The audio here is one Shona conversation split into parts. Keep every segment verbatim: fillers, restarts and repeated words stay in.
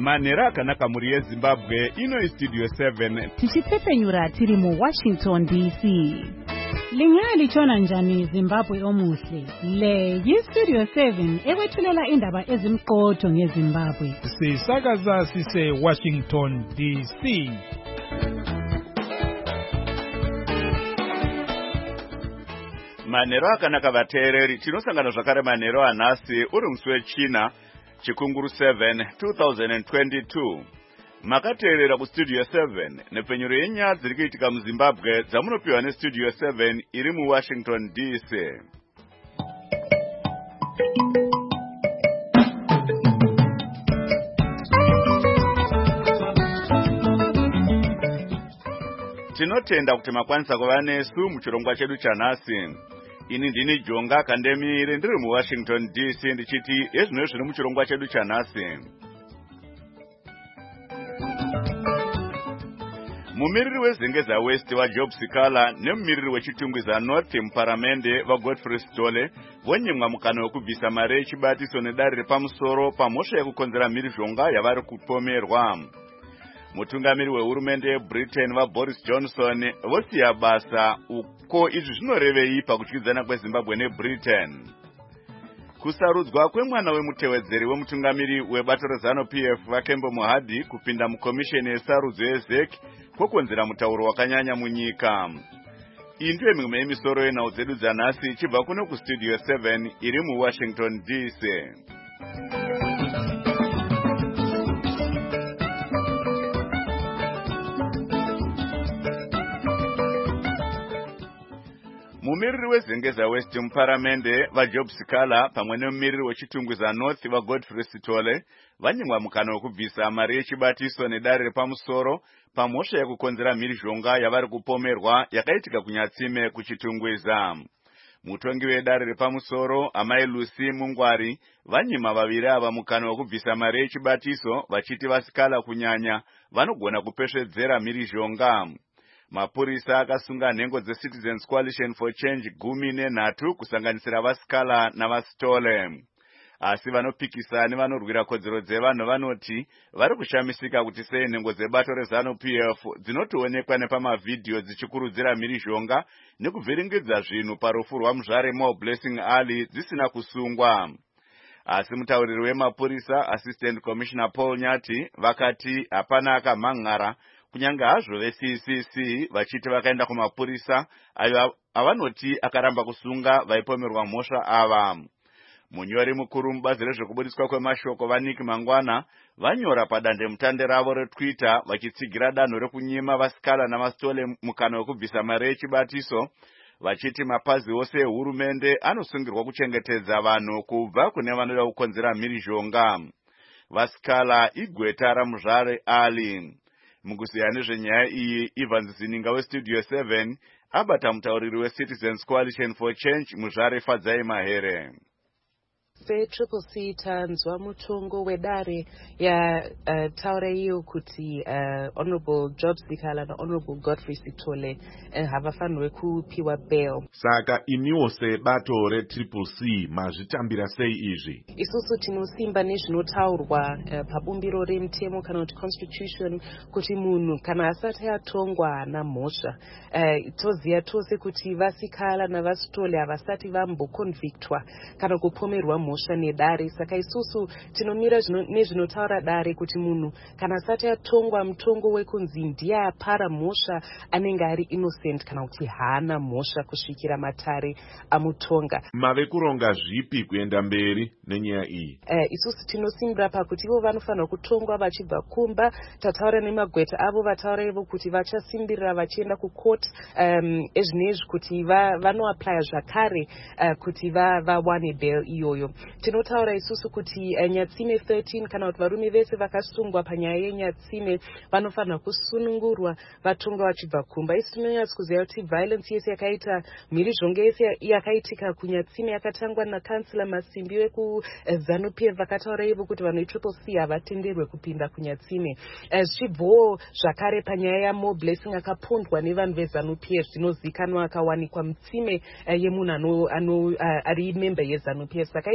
Manera akanaka muri yeZimbabwe ino Studio seven tichipfepenyura tiri mu Washington D C. Lingali chona njani Zimbabwe omuhle. Le yi Studio seven ekwethulela indaba ezimqotho ngeZimbabwe. Sisakaza sise Washington D C. Manero akanaka vateereri tinosangana zvakare manero anhasi uri musi wechina chikunguru seven twenty twenty-two. Makateerera kustudio seven nepfenyuro yenyaya dziri kuitika muZimbabwe dzamunopiwa nestudio seven iri muWashington D C. Tinotenda kuti makwanisa kuva nesu muchirongwa chedu chanhasi. Ini ndini Jonga Kandemire ndiri muWashington D C ndichiti ezvino zviri muchirongwa chedu chanhasi. Mumiriri weZengeza West waJob Sikala nemumiriri wechitungwiza North muparamende vaGodfrey Sitole vonyimwa mukana wekubvisa mari yechibatiso nedare repamusoro pamhosva yekukonzera mhirizhonga yavari kupomerwa. Mutungamiri wehurumende yeBritain vaBoris Johnson vosiya basa uko izvi zvinorevei pakutyidzana kweZimbabwe neBritain. Kusarudzwa kwemwana wemutewedzeri wemutungamiri webato reZanu-P F vaKembo Mohadi kupinda mukomisheni yesarudzo yeZEC kwokonzera mutauro wakanyanya munyika. Iyi ndiyo mimwe yemisoro yenhau dzedu dzanhasi ichibva kuno kustudio seven iri muWashington D C. Mumiriri weZengeza West muparamende vaJob Sikala pamwe nemumiriri wechitungwiza North vaGodfrey Sitole vanyimwa mukana wekubvisa mari yechibatiso nedare repamusoro pamhosva yekukonzera mhirizhonga yavari kupomerwa yakaitika kunyatsime kuchitungwiza. Mutongi wedare repamusoro Amai Lucy Mungwari vanyima vaviri ava mukana wekubvisa mari yechibatiso vachiti vasikala kunyanya vanogona kupesvedzera mhirizhonga. Mapurisa akasunga nhengo dzeCitizens Coalition for Change gumi nenhatu kusanganisira vasikala navasitole. Asi vanopikisa nevanorwira kodzero dzevanhu vanoti vari kushamisika kuti sei nhengo dzebato reZanu-P F dzinotoonekwa nepamavhidhiyo dzichikurudzira mhirizhonga nekuvhiringidza zvinhu parufu rwamuzvare Mo Blessing Ali dzisina kusungwa. Asi mutauriri wemapurisa Assistant Commissioner Paul Nyati vakati hapana akamhan'ara kunyanga hazvo veC C C vachiti vakaenda kumapurisa ayo avanoti akaramba kusunga vaipomerwa mhosva ava. Munyori mukuru mubazi rezvekubudiswa kwemashoko vaNick Mangwana vanyora padande mutande ravo reTwitter vachitsigira danho rekunyima vasikala namasitole mukana wekubvisa mari yechibatiso vachiti mapazi ose ehurumende anosungirwa kuchengetedza vanhu kubva kune vanoda kukonzera mhirizhonga. Vasikala igweta ramuzvare Ali. Mukuziya nezvenyaya iyi Evans Zininga weStudio seven abata mutauriri weCitizens Coalition for Change muzvare Fadzai Mahere. Triple C tanzwa mutongo wedare ya uh, taura iyo kuti uh, Honorable Job Sikala na Honorable Godfrey Sitole uh, havafanirwe kupiwa bail. Saka iniwo sebato reTriple C mazvitambira sei izvi? Isusu tinosimba nezvinotaurwa uh, pabumbiro remutemo kana kuti constitution kuti munhu kana asati atongwa hana mhosva. Uh, toziya tose kuti vasikala navasitole havasati vamboconvictwa kana kupomerwa mhosva nedare. Saka isusu tinomira nezvinotaura dare kuti munhu kana asati atongwa mutongo wekunzi ndiye apara mhosva anenge ari innocent kana kuti haana mhosva kusvikira matare amutonga. Mave kuronga zvipi kuenda mberi nenyaya iyi? Uh, isusu tinosimbira pakuti ivo vanofanirwa kutongwa vachibva kumba. Tataura nemagweta avo vataura ivo kuti vachasimbirira vachienda kucourt um, ezvinezvi kuti vanoaplya zvakare uh, kuti vawane bail iyoyo. Tinotaura isusu kuti uh, Nyatsime thirteen kana kuti varume vese vakasungwa panyaya yeNyatsime vanofanirwa kusunungurwa vatongwa vachibva kumba. Isi tinonyatsa kuziva kuti violence yese yakaita mhirizhonga yese yakaitika kuNyatsime yakatangwa nakansila Masimbi wekuZanu-P F vakataura ivo kuti vanhu veTriple C havatenderwe kupinda kuNyatsime. Zvichibvawo zvakare panyaya yaMo Blessing akapondwa nevanhu veZanu-P F zvinozikanwa akawanikwa mutsime yemunhu ari member yeZanu-P F. Saka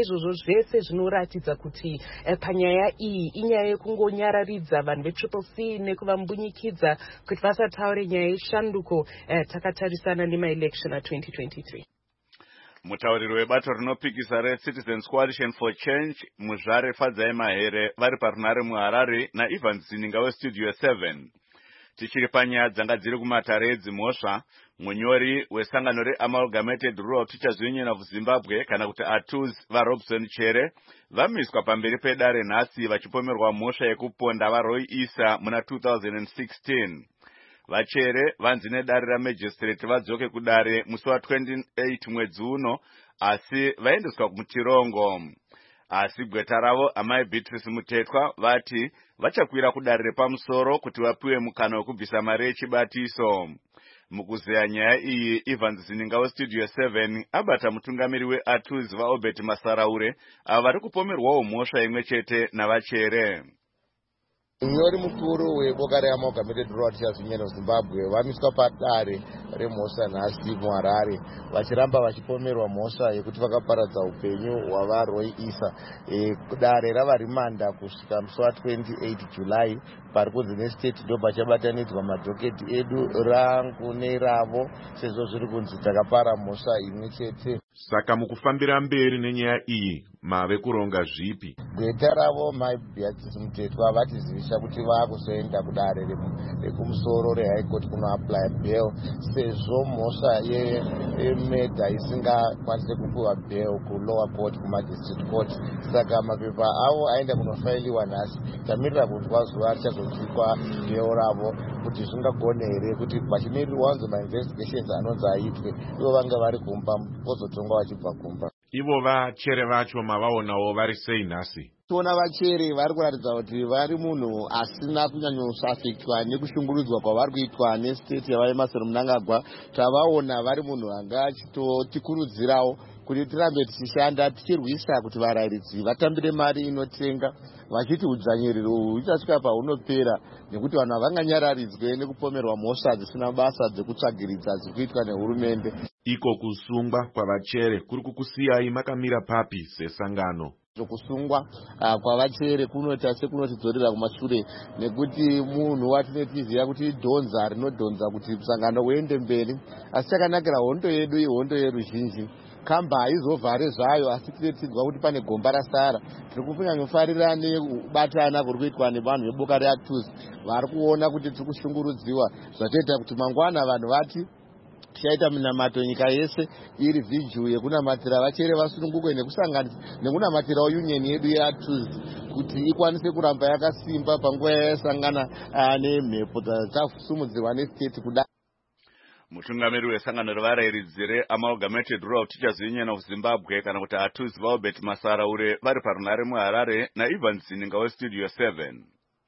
izvozvo zvese zvinoratidza kuti uh, panyaya iyi inyaya yekungonyararidza vanhu vetriple c nekuvambunyikidza kuti vasataure nyaya yeshanduko uh, takatarisana nemaelection a twenty twenty-three. Mutauriri webato rinopikisa reCitizens Coalition for Change Muzvare Fadzai Mahere vari parunare muHarare naIvan Zininga weStudio seven. Tichiri panyaya dzanga dziri kumatare edzimhosva, munyori wesangano reAmalgamated Rural Teachers Union of Zimbabwe kana kuti A T U Z vaRobson Chere vamiswa pamberi pedare nhasi vachipomerwa mhosva yekuponda vaRoy Issa muna two thousand sixteen. Vachere vanzi nedare ramagistrate vadzoke kudare musi wa twenty-eight mwedzi uno, asi vaendeswa kumuchirongo. Asi gweta ravo amai Beatrice Mutetwa vati vachakwira kudare repamusoro kuti vapiwe mukana wekubvisa mari yechibatiso. Mukuzeya nyaya iyi, Ivan Zininga weStudio seven abata mutungamiri weA T U Z vaObert Masaraure ava vari kupomerwawo mhosva imwe chete navachere. Munyori mukuru weboka reAmalgamated Rural Teachers Union of Zimbabwe vamiswa padare remhosva nhasi muHarare vachiramba vachipomerwa mhosva yekuti vakaparadza upenyu hwavaRoy Issa. E, dare rava rimanda kusvika musi wa twenty-eight July pari kunzi nestate ndobva chabatanidzwa madhoketi edu rangu neravo sezvo zviri kunzi takapara mhosva imwe chete. Saka mukufambira mberi nenyaya iyi mave kuronga zvipi? Gweta ravo mai Beatrice Mutetwa vatizivisa kuti vakuzoenda kudare rekumusoro reHigh Court kunoapply bail sezvo mhosva yemedha isingakwanise kupiwa bail kulower court kumadistrict court. Saka mapepa avo aenda kunofailiwa nhasi. Tamirira kunzwa zuva richazosvikwa bail ravo kuti zvingagone here kuti vachimirirwa wanzo mainvestigations anonzi aitwe ivo vanga vari kumba vozotongwa vachibva kumba. Ivo vachere vacho mavaonawo vari sei nhasi? Tona vachere vari kuratidza kuti vari munhu asina kunyanyosafektwa nekushungurudzwa kwavari kuitwa nestate yavaemarson Mnangagwa. Tavaona vari munhu anga achitotikurudzirawo kuti tirambe tichishanda tichirwisa kuti varayiridzi vatambire mari inotenga, vachiti udzvanyiriro uhu huchasvika paunopera nekuti vanhu havanganyararidzwe nekupomerwa mhosva dzisina basa dzekutsvagiridza dziri kuitwa nehurumende. Iko kusungwa kwavachere kuri kukusiyai makamira papi sesangano? Kusungwa uh, kwavachere kunota sekunotidzorera kumashure nekuti munhu watinotiziva kuti idhonza rinodhonza kuti msangano uende mberi, asi chakanakira hondo yedu ihondo yeruzhinji. Kamba haizovhare zvayo asi tinetidzwa kuti pane gomba rasara. Tiri kunyanyofarira nekubatana kuri kuitwa nevanhu veboka reA T U Z vari kuona kuti tiri kushungurudziwa zvatoita kuti mangwana vanhu vati tichaita minamato nyika yese iri vhiju yekunamatira vachere vasunungukwe nekunamatirawo union yedu yeA T U Z kuti ikwanise kuramba yakasimba panguva yayasangana nemhepo dzakasumudzirwa nestate kuda. Mutungamiri wesangano revarayiridzi reAmalgamated Rural Teachers Union of Zimbabwe kana kuti A T U Z vaObert Masaraure vari parunare muHarare naIvan Zininga weStudio seven.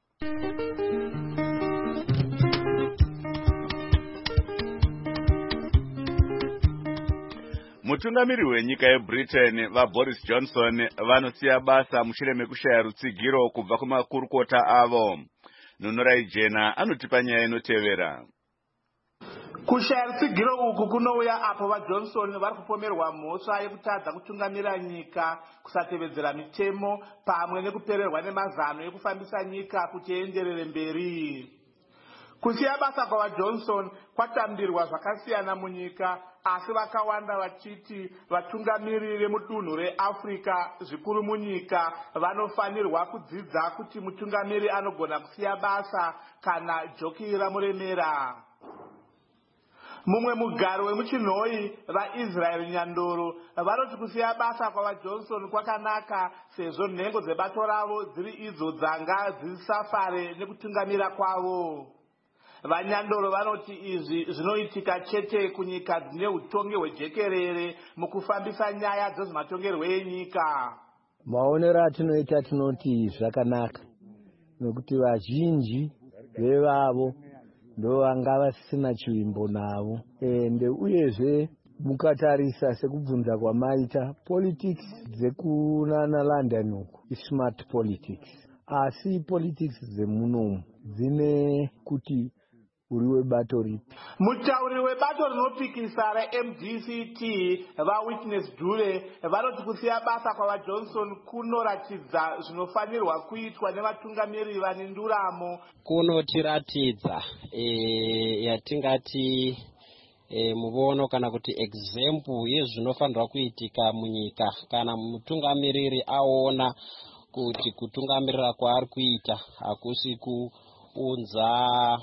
Mutungamiri wenyika yeBritain vaBoris Johnson vanosiya basa mushure mekushaya rutsigiro kubva kumakurukota avo. Nunurai Jena anotipa nyaya inotevera. Kushaya rutsigiro uku kunouya apo vaJohnson vari kupomerwa mhosva yekutadza kutungamira nyika, kusatevedzera mitemo pamwe nekupererwa nemazano ekufambisa nyika kuti ienderere mberi. Kusiya basa kwavaJohnson kwatambirwa zvakasiyana munyika, asi vakawanda vachiti vatungamiri vemudunhu reAfrica zvikuru munyika vanofanirwa kudzidza kuti mutungamiri anogona kusiya basa kana joki ramuremera. Mumwe mugaro wemuchinhoi vaIsrael Nyandoro vanoti kusiya basa kwavaJohnson kwakanaka sezvo nhengo dzebato ravo dziri idzo dzanga dzisafare nekutungamira kwavo. Vanyandoro vanoti izvi zvinoitika chete kunyika dzine utongi hwejekerere mukufambisa nyaya dzezvematongerwo enyika. Maonero atinoita tinoti zvakanaka nekuti vazhinji vevavo ndo vanga vasina chivimbo navo ende uyezve mukatarisa sekubvunza kwamaita politics dzekunana London uku ismart politics, asi politics dzemunomu dzine kuti uri webato ripi? Mutauri webato rinopikisa reM D C T vaWitness Dure vanoti kusiya basa kwavaJohnson kunoratidza zvinofanirwa kuitwa nevatungamiri vane nduramo. Kunotiratidza e, yatingati e, muvono kana kuti example yezvinofanirwa kuitika munyika kana mutungamiriri aona kuti kutungamirira kwaari kuita hakusi kuunza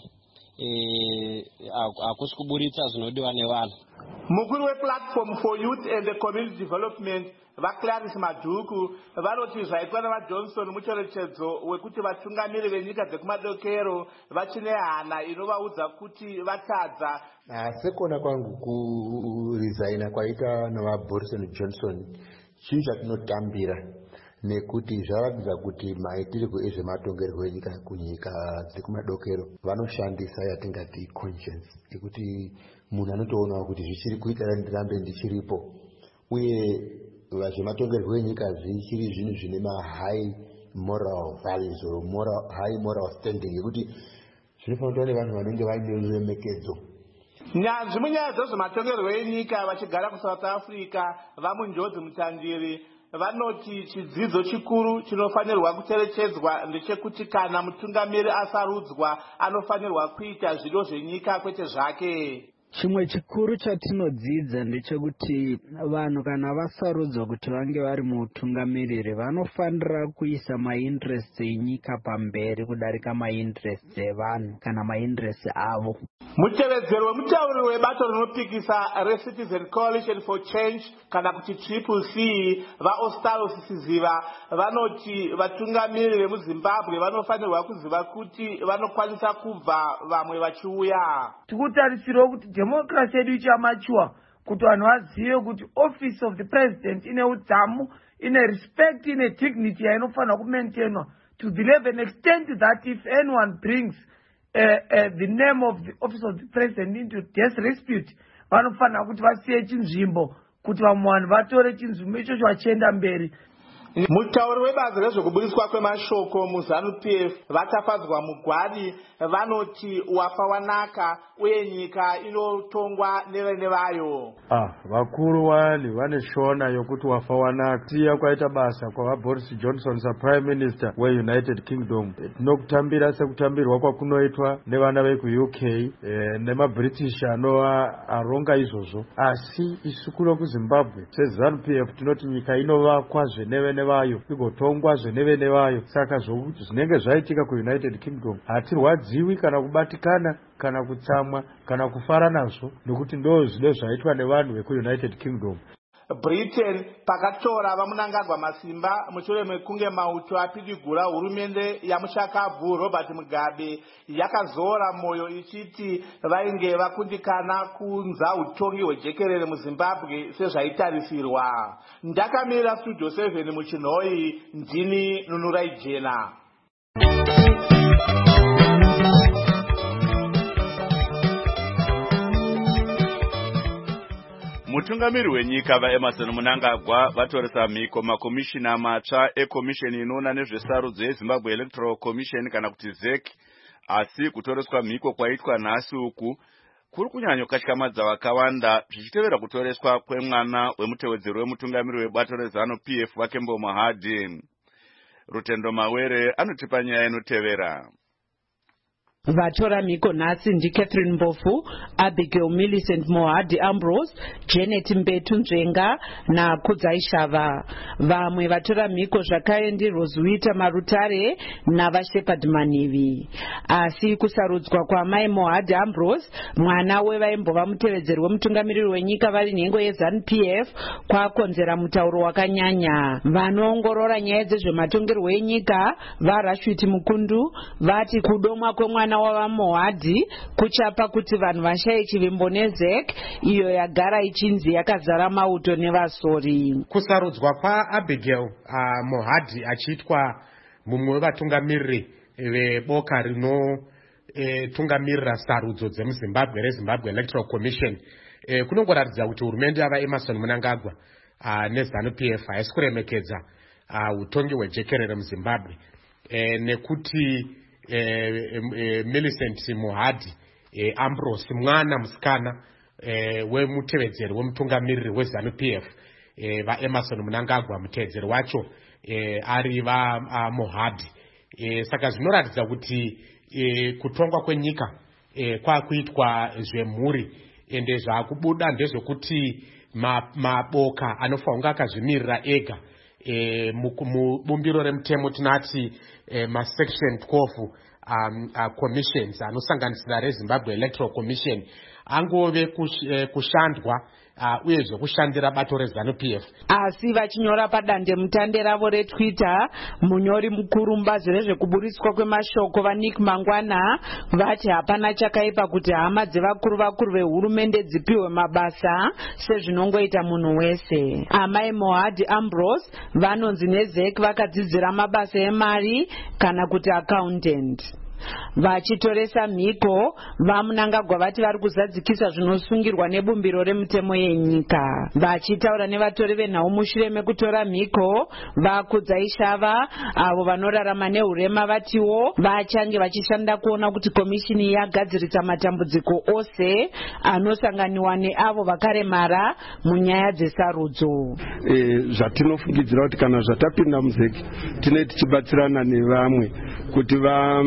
e, hakusi kuburitsa zvinodiwa nevanhu. Mukuru wePlatform for Youth and the Community Development vaClarice Madhuku vanoti zvaitwa navaJohnson mucherechedzo wekuti vatungamiri venyika dzekumadokero vachine hana inovaudza kuti vatadza. Sekuona kwangu kuresigna kwaita navaBoris Johnson chinhu chatinotambira nekuti zvaratidza kuti maitirwo ezvematongerwo enyika kunyika dzekumadokero vanoshandisa yatingati conscience ekuti munhu anotoona kuti zvichiri kuita ndirambe ndichiripo uye zvematongerwo enyika zvichiri zvinhu zvine mahigh moral values or moral, high moral standing ekuti zvinofanira kuva nevanhu vanenge vaine ruremekedzo. Nyanzvi munyaya dzezvematongerwo enyika vachigara kuSouth Africa vamunjodzi mutandiri vanoti chidzidzo chikuru chinofanirwa kucherechedzwa ndechekuti kana mutungamiri asarudzwa anofanirwa kuita zvido zvenyika kwete zvake. Chimwe chikuru chatinodzidza ndechekuti vanhu kana vasarudzwa kuti vange vari mutungamiriri vanofanira kuisa mainterest enyika pamberi kudarika mainterest evanhu kana mainterest avo. Mutevedzero wemutauri webato rinopikisa reCitizen Coalition for Change kana kuti Triple C vaOstalo Sisiziva vanoti vatungamiri vemuZimbabwe vanofanirwa kuziva kuti vanokwanisa kubva vamwe vachiuya. Tikutarisirwa kuti democracy yedu ichamachuwa kuti vanhu vazive kuti office of the president ine udzamu, ine respect, ine dignity yainofanirwa kumaintainwa to the level and extent that if anyone brings Uh, uh, the name of the office of the president into disrepute vanofanira kuti vasiye chinzvimbo kuti vamwe vanhu vatore chinzvimbo ichocho vachienda mberi. Mutauri webazi rezvekuburiswa kwemashoko muZANU-P F vatafadzwa mugwadi vanoti wafa wanaka uye nyika inotongwa nevene vayo. Ah, vakuru wani vane shona yokuti wafa wanaka. Tiya kwaita basa kwa Boris Johnson sa Prime Minister weUnited Kingdom. Tinokutambira sekutambirwa kwakunoitwa nevana veku-U K eh, nemaBritish anova aronga izvozvo. Asi isukuro kuZimbabwe seZANU-P F tinoti nyika inovakwa zvenevene vayo igotongwa zvenevene vayo. Saka zvinenge zvaitika kuUnited Kingdom hatirwadziwi kana kubatikana kana kutsamwa kana kufara nazvo nekuti ndo zvino zvaitwa nevanhu vekuUnited Kingdom. Britain pakatora vamunangagwa masimba mushure mekunge mauto apidigura hurumende yamushakabvu Robert Mugabe yakazora moyo ichiti vainge vakundikana kunza utongi hwejekerere muZimbabwe sezvaitarisirwa. Ndakamira Studio seven muchinhoi, ndini Nunurai Jena. Mutungamiri wenyika vaEmmerson Mnangagwa vatoresa mhiko makomishina matsva ekomisheni inoona nezvesarudzo yeZimbabwe Electoral Commission kana kuti Z E C, asi kutoreswa mhiko kwaitwa nhasi uku kuri kunyanyokatyamadza vakawanda zvichitevera kutoreswa kwemwana wemutevedzeri wemutungamiri webato reZANU-P F Vakembo Mohadi. Rutendo Mawere anotipa nyaya inotevera. Vatora mhiko nhasi ndiCatherine Mbofu, Abigail Millicent Mohadi Ambrose, Janet Mbetu Nzvenga naKudzai Shava. Vamwe vatora mhiko zvakare ndiRozuita Marutare navaShepard Manivi. Asi kusarudzwa kwaMai Mohadi Ambrose, mwana wevaimbova mutevedzeri wemutungamiriri wenyika vari nhengo yeZANU-P F, kwakonzera mutauro wakanyanya. Vanoongorora nyaya dzezvematongerwo enyika vaRashwiti Mukundu vati kudomwa kwemwana wava Mohadi kuchapa kuti vanhu vashaye chivimbo neZ E C iyo yagara ichinzi yakazara mauto nevasori. Kusarudzwa kwaAbigail uh, Mohadi achiitwa mumwe wevatungamiriri veboka rinotungamirira e, sarudzo dzemuZimbabwe reZimbabwe Electoral Commission e, kunongoratidza kuti hurumende yavaEmmerson Mnangagwa uh, neZANU-P F haisi kuremekedza uh, utongi hwejekerere muZimbabwe e, nekuti E, e, Millicent Mohadi e, Ambrose mwana musikana e, wemutevedzeri wemutungamiriri weZANU P F e, vaEmerson Mnangagwa mutevedzeri wacho e, ari vaMohadi e, saka zvinoratidza kuti e, kutongwa kwenyika e, kwakuitwa zvemhuri ende zvakubuda ndezvekuti maboka ma anofanira akazvimirira ega e, mubumbiro remutemo tinati e, masection twelve um, uh, commissions anosanganisira reZimbabwe Electoral Commission angove kush, eh, kushandwa uh, uyezve kushandira bato reZANU P F. Asi vachinyora padande mutande ravo reTwitter, munyori mukuru mubazi rezvekuburiswa kwemashoko vaNick Mangwana vati hapana chakaipa kuti hama dzevakuru vakuru vehurumende dzipiwe mabasa sezvinongoita munhu wese. Amai Mohadi Ambrose vanonzi neZek vakadzidzira mabasa emari kana kuti accountant. Vachitoresa mhiko vaMnangagwa vati vari kuzadzikisa zvinosungirwa nebumbiro remutemo yenyika. Vachitaura nevatori venhau mushure mekutora mhiko, vaKudzai Shava avo vanorarama neurema vatiwo vachange vachishanda kuona kuti komishini yagadziritsa matambudziko ose anosanganiwa neavo vakaremara munyaya dzesarudzo. E, zvatinofungidzira kuti kana zvatapinda muzeki tinenge tichibatsirana nevamwe kuti va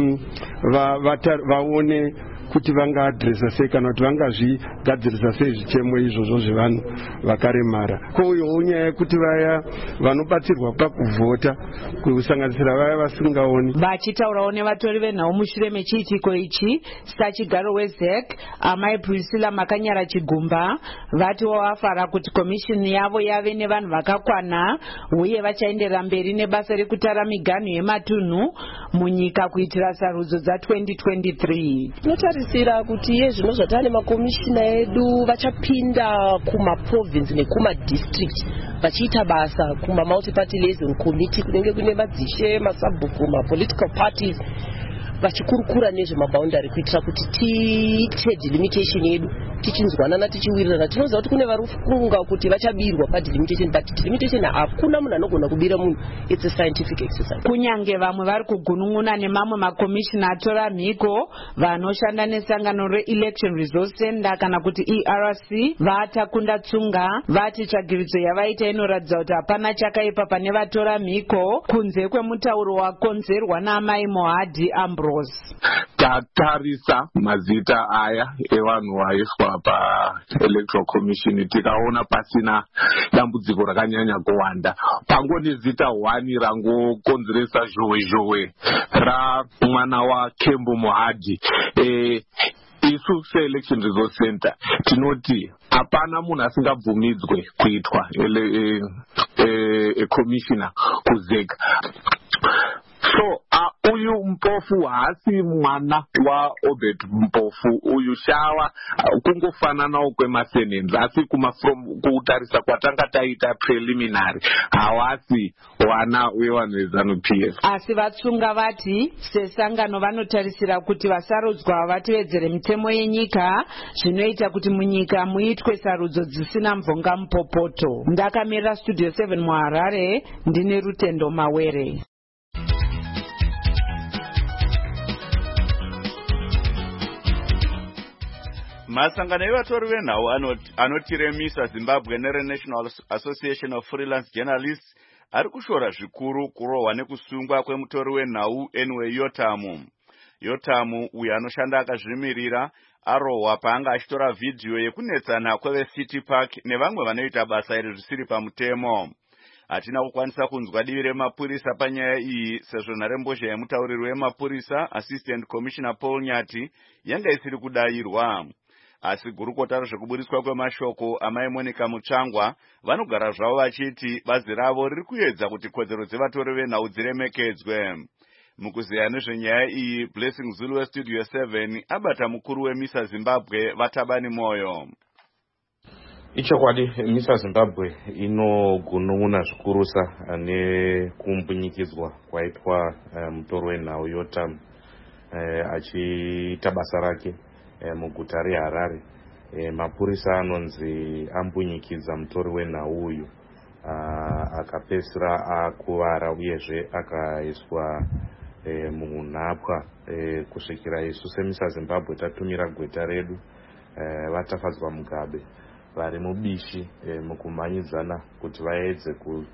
va vaone kuti vangaadresa sei kana kuti vangazvigadzirisa sei zvichemo izvozvo zvevanhu vakaremara. Kouyowo nyaya yekuti vaya vanobatsirwa pakuvhota kusanganisira vaya vasingaoni. Vachitaurawo nevatori venhau mushure mechiitiko ichi, sachigaro weZek amai Priscilla Makanyara Chigumba vatiwo vafara kuti komishini yavo yave nevanhu vakakwana uye vachaenderera mberi nebasa rekutara miganhu yematunhu munyika kuitira sarudzo dza-twenty twenty-three. Tinotarisira kuti yezvino zvatane makomishina edu vachapinda kumaprovince nekumadistrict vachiita basa kuma multi-party liaison committee kunenge kune madzishe masabhuku mapolitical parties vachikurukura nezvemaboundary kuitira kuti tiite delimitation yedu tichinzwanana tichiwirirana. Tinoziva kuti kune vari kufunga kuti vachabirwa padelimitation, but delimitation hakuna munhu anogona kubira munhu. It's a scientific exercise. Kunyange vamwe vari kugunun'una nemamwe makomishina atora mhiko vanoshanda nesangano reElection Resource Center kana kuti E R C vatakunda tsunga vati tsvagiridzo yavaita inoratidza kuti hapana chakaipa pane vatora mhiko kunze kwemutauro wakonzerwa naamai Mohadi Ambrose. Tatarisa mazita aya evanhu vaiswa paElectoral Commission tikaona pasina dambudziko rakanyanya kuwanda. Pangoni zita one rangokonzeresa zhowe zhowe ramwana waKembu Mohadi. E, isu seElection Resource Center tinoti hapana munhu asingabvumidzwe kuitwa e, e, e, commissioner kuZek. So uh, uyu Mpofu haasi mwana wa Obed Mpofu, uyu Shawa uh, kungofananawo kwemasenenzi asi kuma from kutarisa kwatanga taita preliminary hawasi wana wevanhu veZANU P F. Asi vatsunga vati sesangano vanotarisira kuti vasarudzwa vatevedzere mitemo yenyika zvinoita kuti munyika muitwe sarudzo dzisina mvonga mupopoto. Ndakamirira Studio seven muHarare, ndine Rutendo Mawere. Masangano evatori venhau anotiremisa Zimbabwe nereNational Association of Freelance Journalists ari kushora zvikuru kurohwa nekusungwa kwemutori wenhau Enwe Yotamu. Yotamu uyu anoshanda akazvimirira arohwa paanga achitora vhidhiyo yekunetsana kweveCity Park nevamwe vanoita basa iri zvisiri pamutemo. Hatina kukwanisa kunzwa divi remapurisa panyaya iyi sezvo nharembozha yemutauriri wemapurisa Assistant Commissioner Paul Nyati yanga isiri kudayirwa. Asi gurukota rezvekuburiswa kwemashoko amai Monica Mutsvangwa vanogara zvavo vachiti bazi ravo riri kuedza kuti kodzero dzevatori venhau dziremekedzwe. Mukuzeya nezvenyaya iyi, Blessing Zulu weStudio seven abata mukuru weMISA Zimbabwe Vatabani Moyo. Ichokwadi MISA Zimbabwe inogunun'una zvikurusa nekumbunyikidzwa kwaitwa uh, mutori wenhau Yotamu uh, achiita basa rake uh, muguta reHarare. Uh, mapurisa anonzi ambunyikidza mutori wenhau uyu uh, akapedzisira akuvara uyezve akaiswa e, munhapwa e, kusvikira isu semisazimbabwe tatumira gweta redu e, vatafadzwa mugabe vari mubishi e, mukumhanyidzana kuti vaedze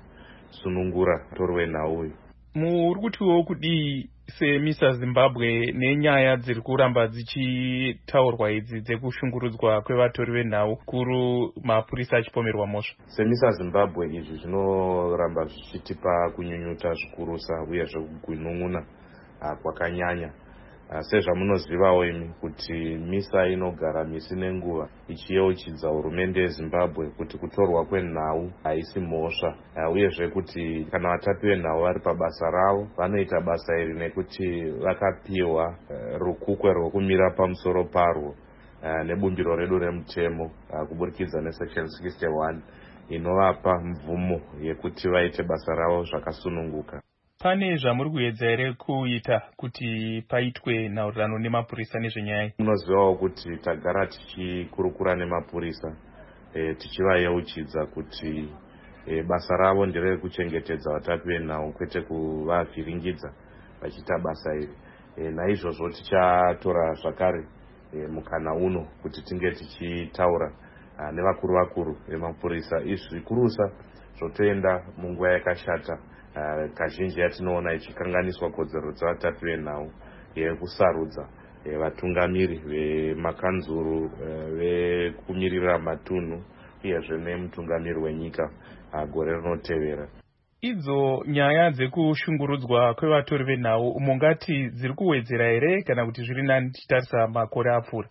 kusunungura mutori wenhau uyu. muri kutiwo kudii semisazimbabwe nenyaya dziri kuramba dzichitaurwa idzi dzekushungurudzwa kwevatori venhau kuru mapurisa achipomerwa mhosva? semisazimbabwe izvi zvinoramba zvichitipa kunyunyuta zvikurusa uyezve kugunun'una kwakanyanya. sezvamunozivawo imi kuti misa inogara misi nenguva ichiyeuchidza hurumende yezimbabwe kuti kutorwa kwenhau haisi mhosva, uyezve kuti kana vatapi venhau vari pabasa ravo vanoita basa iri nekuti vakapiwa rukukwe rwokumira pamusoro parwo nebumbiro redu remutemo kuburikidza nesection sixty-one inovapa mvumo yekuti vaite basa ravo zvakasununguka. Pane zvamuri kuedza here kuita kuti paitwe nhaurirano nemapurisa nezvenyaya? Munozivawo kuti tagara tichikurukura nemapurisa e, tichivayeuchidza kuti e, basa ravo nderekuchengetedza vatapi venhau kwete kuvavhiringidza vachiita basa iri. E, naizvozvo tichatora zvakare e, mukana uno kuti tinge tichitaura nevakuru vakuru vemapurisa izvi zvikurusa zvotoenda munguva yakashata Uh, kazhinji yatinoona ichikanganiswa kodzero dzavatapi venhau yekusarudza e, vatungamiri vemakanzuru vekumirira uh, matunhu uyezve nemutungamiri wenyika uh, gore rinotevera. Idzo nyaya dzekushungurudzwa kwevatori venhau mungati dziri kuwedzera here kana kuti zviri nani tichitarisa makore apfuura?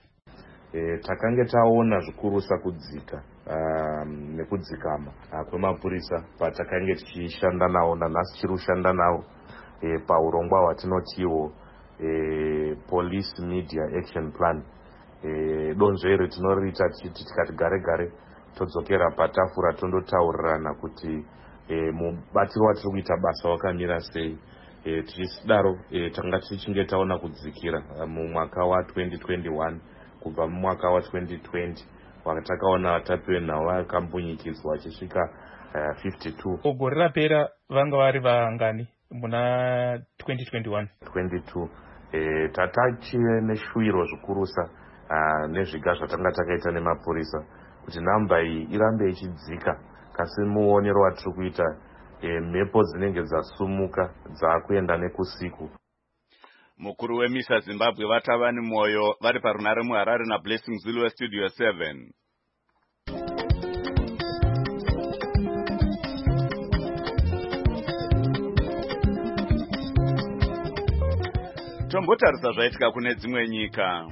E, takange taona zvikurusa kudzika uh, nekudzikama uh, kwemapurisa patakange tichishanda nawo nanhasi chiri kushanda nawo e, paurongwa hwatinotiwo e, Police Media Action Plan. E, donzvo iri tinoriita tichiti tikati gare gare todzokera patafura tondotaurirana kuti e, mubatiro watiri kuita basa wakamira sei. E, tichidaro e, tanga tichinge taona kudzikira uh, mumwaka wa twenty twenty-one kubva mumwaka wa twenty twenty wakatakaona vatapi venhau vakambunyikidzwa vachisvika uh, fifty-two. Gore rapera vanga vari vangani muna twenty twenty-one? twenty-two. E, tatachive neshuwiro zvikurusa uh, nezviga zvatanga takaita nemapurisa kuti namba iyi irambe ichidzika, kasi muonero watiri kuita e, mhepo dzinenge dzasumuka dzakuenda nekusiku. Mukuru wemisa Zimbabwe vatavani moyo vari parunare muHarare naBlessing Zulu Studio seven. Tombotarisa zvaitika kune dzimwe nyika.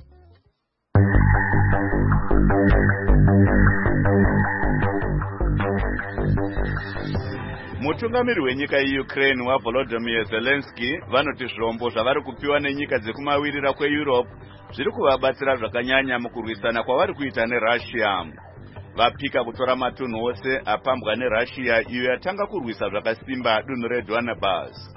Mutungamiri wenyika yeUkraine waVolodymyr Zelensky vanoti zvombo zvavari kupiwa nenyika dzekumawirira kweEurope zviri kuvabatsira zvakanyanya mukurwisana kwavari kuita neRussia. Vapika kutora matunhu ose apambwa neRussia iyo yatanga kurwisa zvakasimba dunhu reDonbas.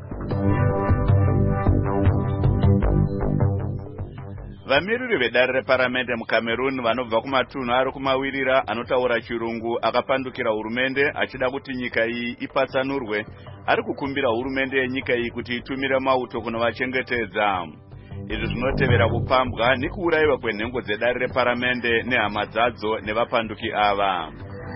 Vamiriri vedare reparamende muCameroon vanobva kumatunhu ari kumawirira anotaura chirungu akapandukira hurumende achida kuti nyika iyi ipatsanurwe. Ari kukumbira hurumende yenyika iyi kuti itumire mauto kunovachengetedza. Izvi zvinotevera kupambwa nekuurayiwa kwenhengo dzedare reparamende nehama dzadzo nevapanduki ava.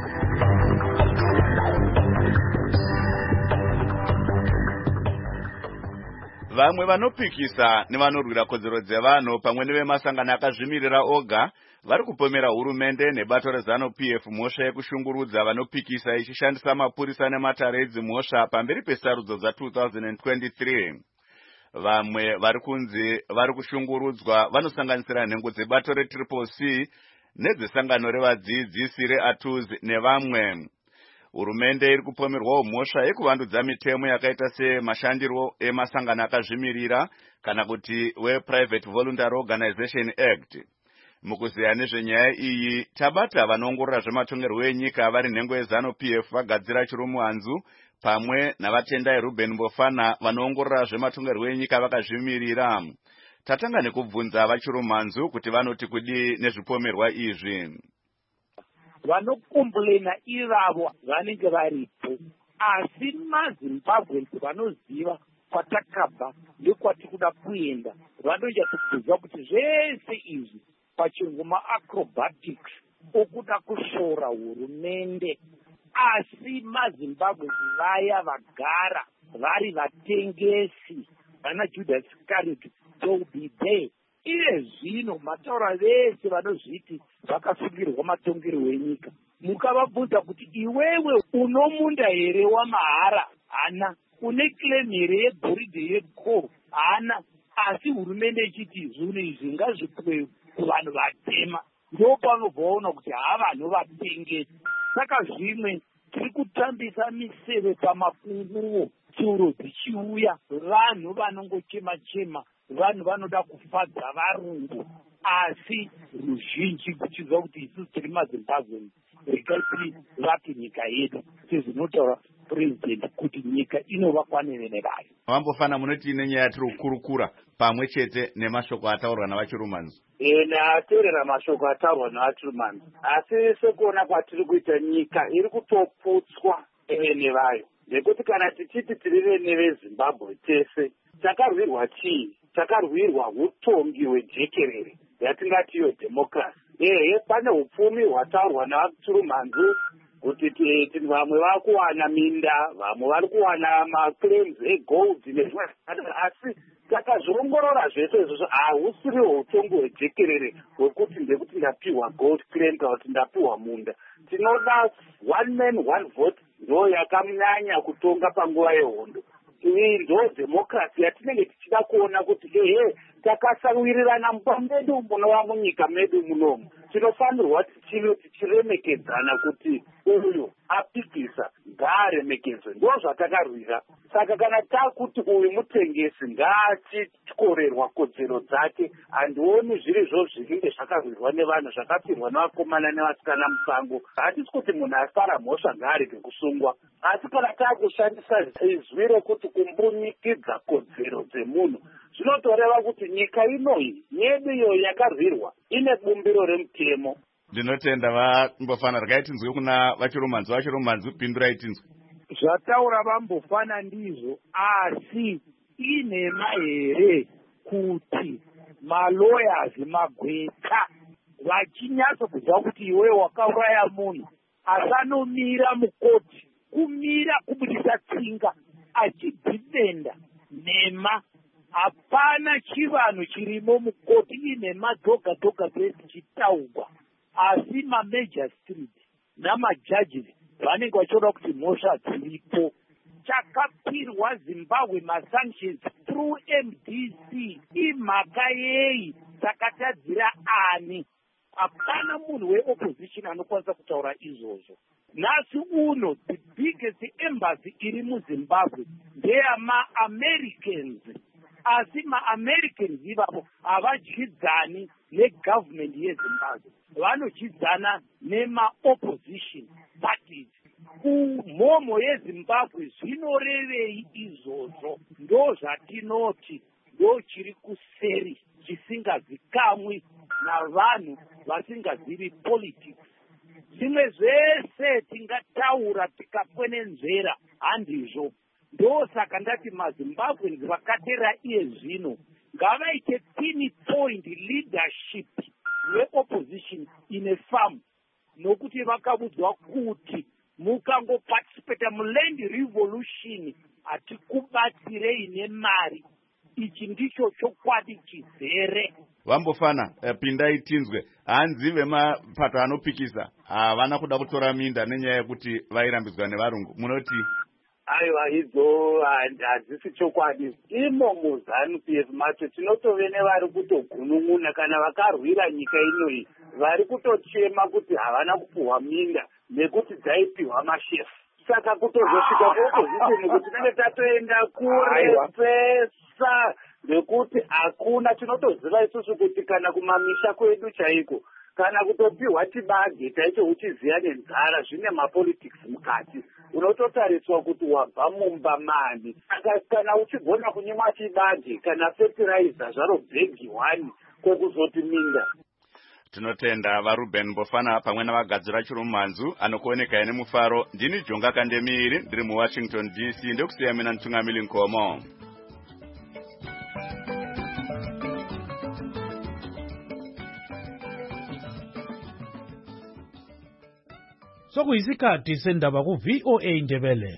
Vamwe vanopikisa nevanorwira kodzero dzevanhu pamwe nevemasangano akazvimirira oga vari kupomera hurumende nebato reZANU-P F mhosva yekushungurudza vanopikisa ichishandisa mapurisa nemataredzi mhosva pamberi pesarudzo dza-twenty twenty-three. Vamwe vari kunzi vari kushungurudzwa vanosanganisira nhengo dzebato reTriple C nedzesangano revadzidzisi reATUZ nevamwe. Hurumende iri kupomerwawo mhosva yekuvandudza mitemo yakaita semashandiro emasangano akazvimirira kana kuti wePrivate Voluntary Organization Act. Mukuziya nezvenyaya iyi tabata vanoongorora zvematongerwo enyika vari nhengo yeZANU-P F vagadzira chirumuhanzu pamwe navatendai Ruben Mbofana vanoongorora zvematongerwo enyika vakazvimirira. Tatanga nekubvunza vachirumuhanzu kuti vanoti kudii nezvipomerwa izvi. Vanokomplena ivavo vanenge varipo, asi maZimbabwe vanoziva kwatakabva ndekwati kuda kuenda. Vanonyatsobvunza kuti zvese izvi pachirungu maacrobatics okuda kushora hurumende, asi maZimbabwe vaya vagara vari vatengesi vana Judas Iscariot will be there. Iye zvino mataura vese vanozviti vakasungirwa matongerwo enyika, mukavabvunza kuti iwewe unomunda here wamahara? Hana. Une claim here yegoridhe yekoro? Hana. Asi hurumende ichiti zvinhu izvi ngazvipiwe kuvanhu vatema, ndo panobva waona kuti havanhu vatengesi. Saka zvimwe tiri kutambisa miseve pamakunguwo tsuro dzichiuya, vanhu vanongochema-chema, vanhu vanoda kufadza varungu, asi ruzhinji kuchizwa kuti isusu tiri maZimbabwe regai vati nyika yedu sezvinotaura purezidendi kuti nyika inovakwa nevene vayo. Vambofana munoti ine nyaya tiri kukurukura pamwe chete nemashoko ataurwa navachirumanzi. E, naateerera mashoko ataurwa navachirumanzi, asi sekuona kwatiri kuita nyika iri kutoputswa nevene vayo, nekuti kana tichiti tiri vene veZimbabwe tese takarwirwa chii? Takarwirwa utongi hwejekerere yatingati iyo democracy. Ehe, pane upfumi hwataurwa navachirumanzi kuti vamwe vari kuwana minda, vamwe vari kuwana maclaims egold nezvimwe, asi takazviongorora zvese izvozvo hahusiriwo utongi hwejekerere hwekuti ndekuti ndapiwa gold claim kana kuti ndapiwa munda. Tinoda one man one vote ndo yakanyanya kutonga panguva yehondo. Iyi ndo democracy yatinenge tichida kuona kuti ehe takasawirirana mupambedu munova munyika medu munomu. Tinofanirwa tichiremekedzana kuti uyu apikisa ngaaremekedzwe, ndo zvatakarwira. Saka kana takuti uyu mutengesi ngaatikorerwa kodzero dzake, handioni zviri zvo zvinenge zvakarwirwa nevanhu zvakapirwa nevakomana nevasikana musango. Hatisi kuti munhu asara mhosva ngaarege kusungwa, asi kana taakushandisa izwi rekuti kumbunyikidza kodzero dzemunhu, zvinotoreva kuti nyika inoyi yedu iyo yakarwirwa ine bumbiro remutemo. Ndinotenda Vambofana, regai tinzwe kuna vachirumanzi. Vachirumanzi pindurai tinzwe. Zvataura Vambofana ndizvo, asi inhema here kuti maloyers magweta vachinyatsokuziva kuti iwe wakauraya munhu asanomira mukoti, kumira kubudisa tsinga achidhibenda nhema. Hapana chivanhu chirimo mukoti, inhema dzoga dzoga dzese chitaugwa, asi mamajor street namajudges vanenge vachiona kuti mhosva dziripo. Chakapirwa Zimbabwe masanctions through M D C imhaka yei? Takatadzira ani? Hapana munhu weopposition anokwanisa kutaura izvozvo. Nhasi uno the biggest embassy iri muZimbabwe ndeyama-Americans, asi ma-Americans ivavo havadyidzani negovernment yeZimbabwe, vanodyidzana nema-opposition parties. Kumhomho yeZimbabwe zvinorevei izvozvo? Ndo zvatinoti ndo chiri kuseri chisingazikamwi navanhu vasingazivi politics. Zvimwe zvese tingataura tikakwenenzvera handizvo. Ndo saka ndati maZimbabweans vakatera iye zvino ngavaite pinpoint leadership weopposition in a farm, nokuti vakabudzwa kuti mukangoparticipata muland revolution hatikubatsirei nemari. Ichi ndicho chokwadi chizere. Vambofana, uh, pindai tinzwe. Hanzi vemapato anopikisa havana kuda kutora minda nenyaya yekuti vairambidzwa nevarungu. Munoti? Aiwa, idzo hadzisi chokwadi. Imo muZANU P F macho tinotove nevari kutogunun'una kana vakarwira nyika inoyi, vari kutochema kuti havana kupuhwa minda nekuti dzaipiwa mashefu. Saka kutozosvika kuopposition kuti tinenge tatoenda kurepesa nekuti hakuna. Tinotoziva isusu kuti kana kumamisha kwedu chaiko, kana kutopiwa chibage taicho uchiziya nenzara zvine mapolitics mukati, unototariswa kuti wabva mumba mani. Saka kana uchigona kunyimwa chibage kana fertilizer zvaro bhegi one kwekuzoti minda. Tinotenda vaRuben Mbofana pamwe navagadzira chirumanzu anokuoneka nemufaro. Ndini Jonga Kandemiri ndiri muWashington D C, ndekusiya mina Mtungamili Nkomo. sokuyisikhathi sendaba ku-V O A Ndebele.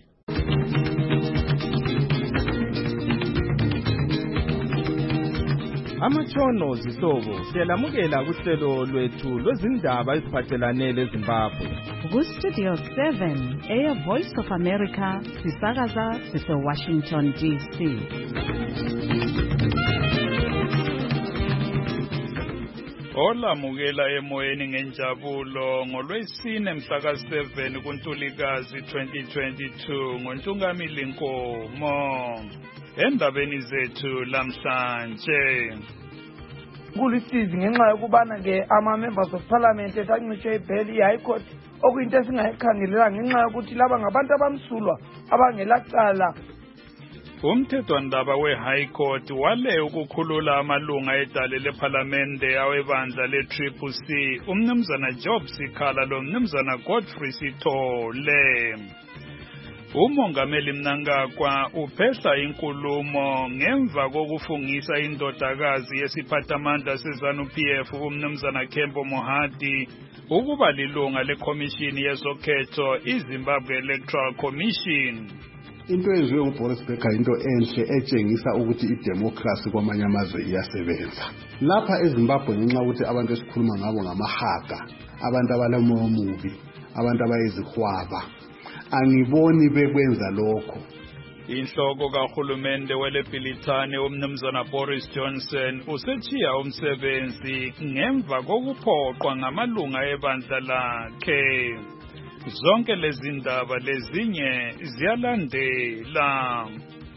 Amatshono zihlobo siyalamukela kuhlelo lwethu lwezindaba eziphathelane leZimbabwe. Ku-Studio seven, Air Voice of America, sisakaza sise-Washington D C. Olamukela emoyeni ngenjabulo ngolwesine mhla ka seven kuNtulikazi twenty twenty-two ngoNtungamili Nkomo. Endabeni zethu lamhlanje kulisizi ngenxa yokubana ke ama members of parliament esancishwe ibheli i-High Court okuyinto esingayikhangelela ngenxa yokuthi laba ngabantu abamsulwa abangelacala. Umthethwandaba we-High Court wale ukukhulula amalunga edale lephalamende awebandla le-Triple C umnumzana Job Sikhala lo mnumzana Godfrey Sithole. Umongameli Mnangagwa uphehla inkulumo ngemva kokufungisa indodakazi yesiphathamandla seZanu P F umnumzana Kembo Mohadi ukuba lilunga lekhomishini yezokhetho iZimbabwe Electoral Commission. Into eyenziwe nguBoris Becker into enhle etshengisa ukuthi idemocracy kwamanye amazwe iyasebenza. Lapha eZimbabwe ngenxa ukuthi abantu esikhuluma ngabo ngamahaga, abantu abalomoya omubi, abantu abayizihwaba. Angiboni bekwenza lokho. Inhloko kahulumende weleBhilithane umnumzana Boris Johnson usechiya umsebenzi ngemva kokuphoqwa ngamalunga ebandla lakhe. Zonke lezi ndaba lezinye ziyalandela.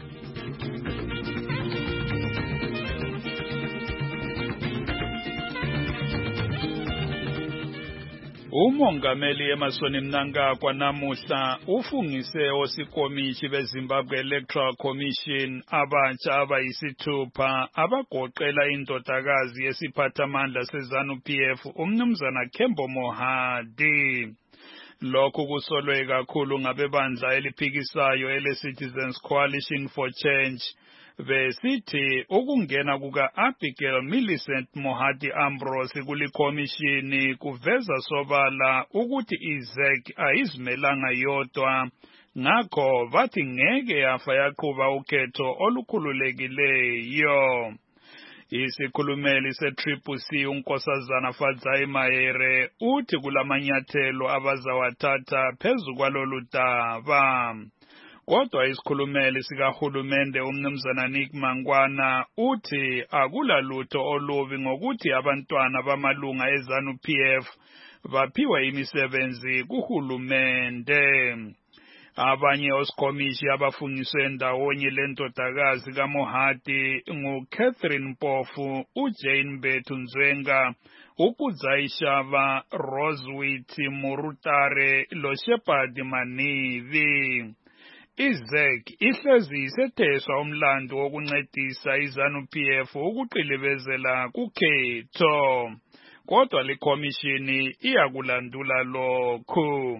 Umongameli Emmerson Mnangagwa namuhla ufungise osikomishi beZimbabwe Electoral Commission abatsha abayisithupha abagoqela indodakazi yesiphathamandla seZanu P F umnumzana Kembo Mohadi. Lokhu kusolwe kakhulu ngabebandla eliphikisayo ele-Citizens Coalition for Change. Besithi ukungena kuka Abigail Millicent Mohadi Ambrose kulikhomishini kuveza sobala ukuthi iZ E C ayizimelanga yodwa ngakho bathi ngeke yafa yaqhuba ukhetho olukhululekileyo. Isikhulumeli se-Triple C uNkosazana Fadzai Mahere uthi kulamanyathelo abazawathatha phezu kwalolu daba. Kodwa isikhulumeli sikahulumende umnumzana Nick Mangwana uthi akulalutho olubi ngokuthi abantwana bamalunga eZanu P F baphiwe imisebenzi kuhulumende. Abanye osikomishi abafungiswe ndawonye lendodakazi kaMohadi nguCatherine Mpofu, uJane Bethu Nzwenga, uKudzai Shava, Rosewit Murutare loShepard Manivi. iZ E C ihlezi isetheswa umlando wokuncedisa iZanu P F ukuqilibezela kukhetho. Kodwa lekhomishini iyakulandula lokhu.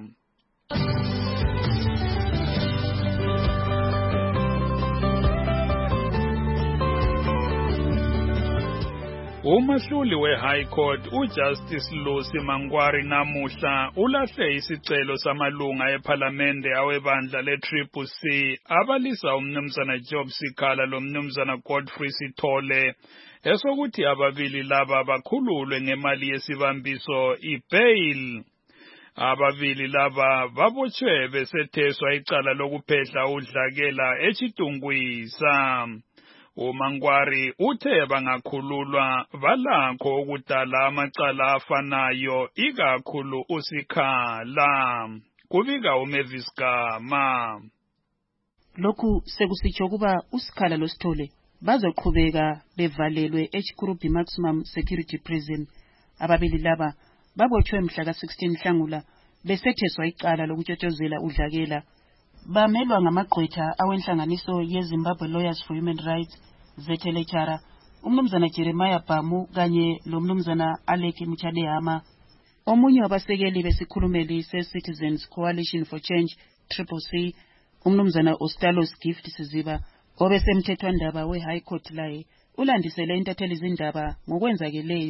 Umahluli we-High Court uJustice Lucy Mangwari namuhla ulahle isicelo samalunga ephalamende awebandla le-Triple C abalisa umnumzana Job Sikhala lo mnumzana Godfrey Sithole esokuthi ababili laba bakhululwe ngemali yesibambiso i-bail. Ababili laba babotshwe besetheswa icala lokuphehla udlakela eChitungwisa. uMangwari uthe bangakhululwa balakho ukudala amacala afanayo ikakhulu uSikhala. Kubika uMavis Gama. Lokhu sekusitsho kuba uSikhala loSithole bazoqhubeka bevalelwe eChikurubi Maximum Security Prison. Ababili laba babotshwe mhla ka sixteen Nhlangula besetheswa icala lokutshotshozela udlakela. Bamelwa ngamagqwetha awenhlanganiso yeZimbabwe Lawyers for Human Rights Zethelechara, umnumzana Jeremiah Bhamu kanye lomnumzana Aleki Mchadehama. Omunye wabasekeli besikhulumeli se-Citizens Coalition for Change Triple C, umnumzana Ostalos Gift Siziba, obesemthethwandaba we-High Court laye ulandisele intatheli zindaba ngokwenzakeleyo.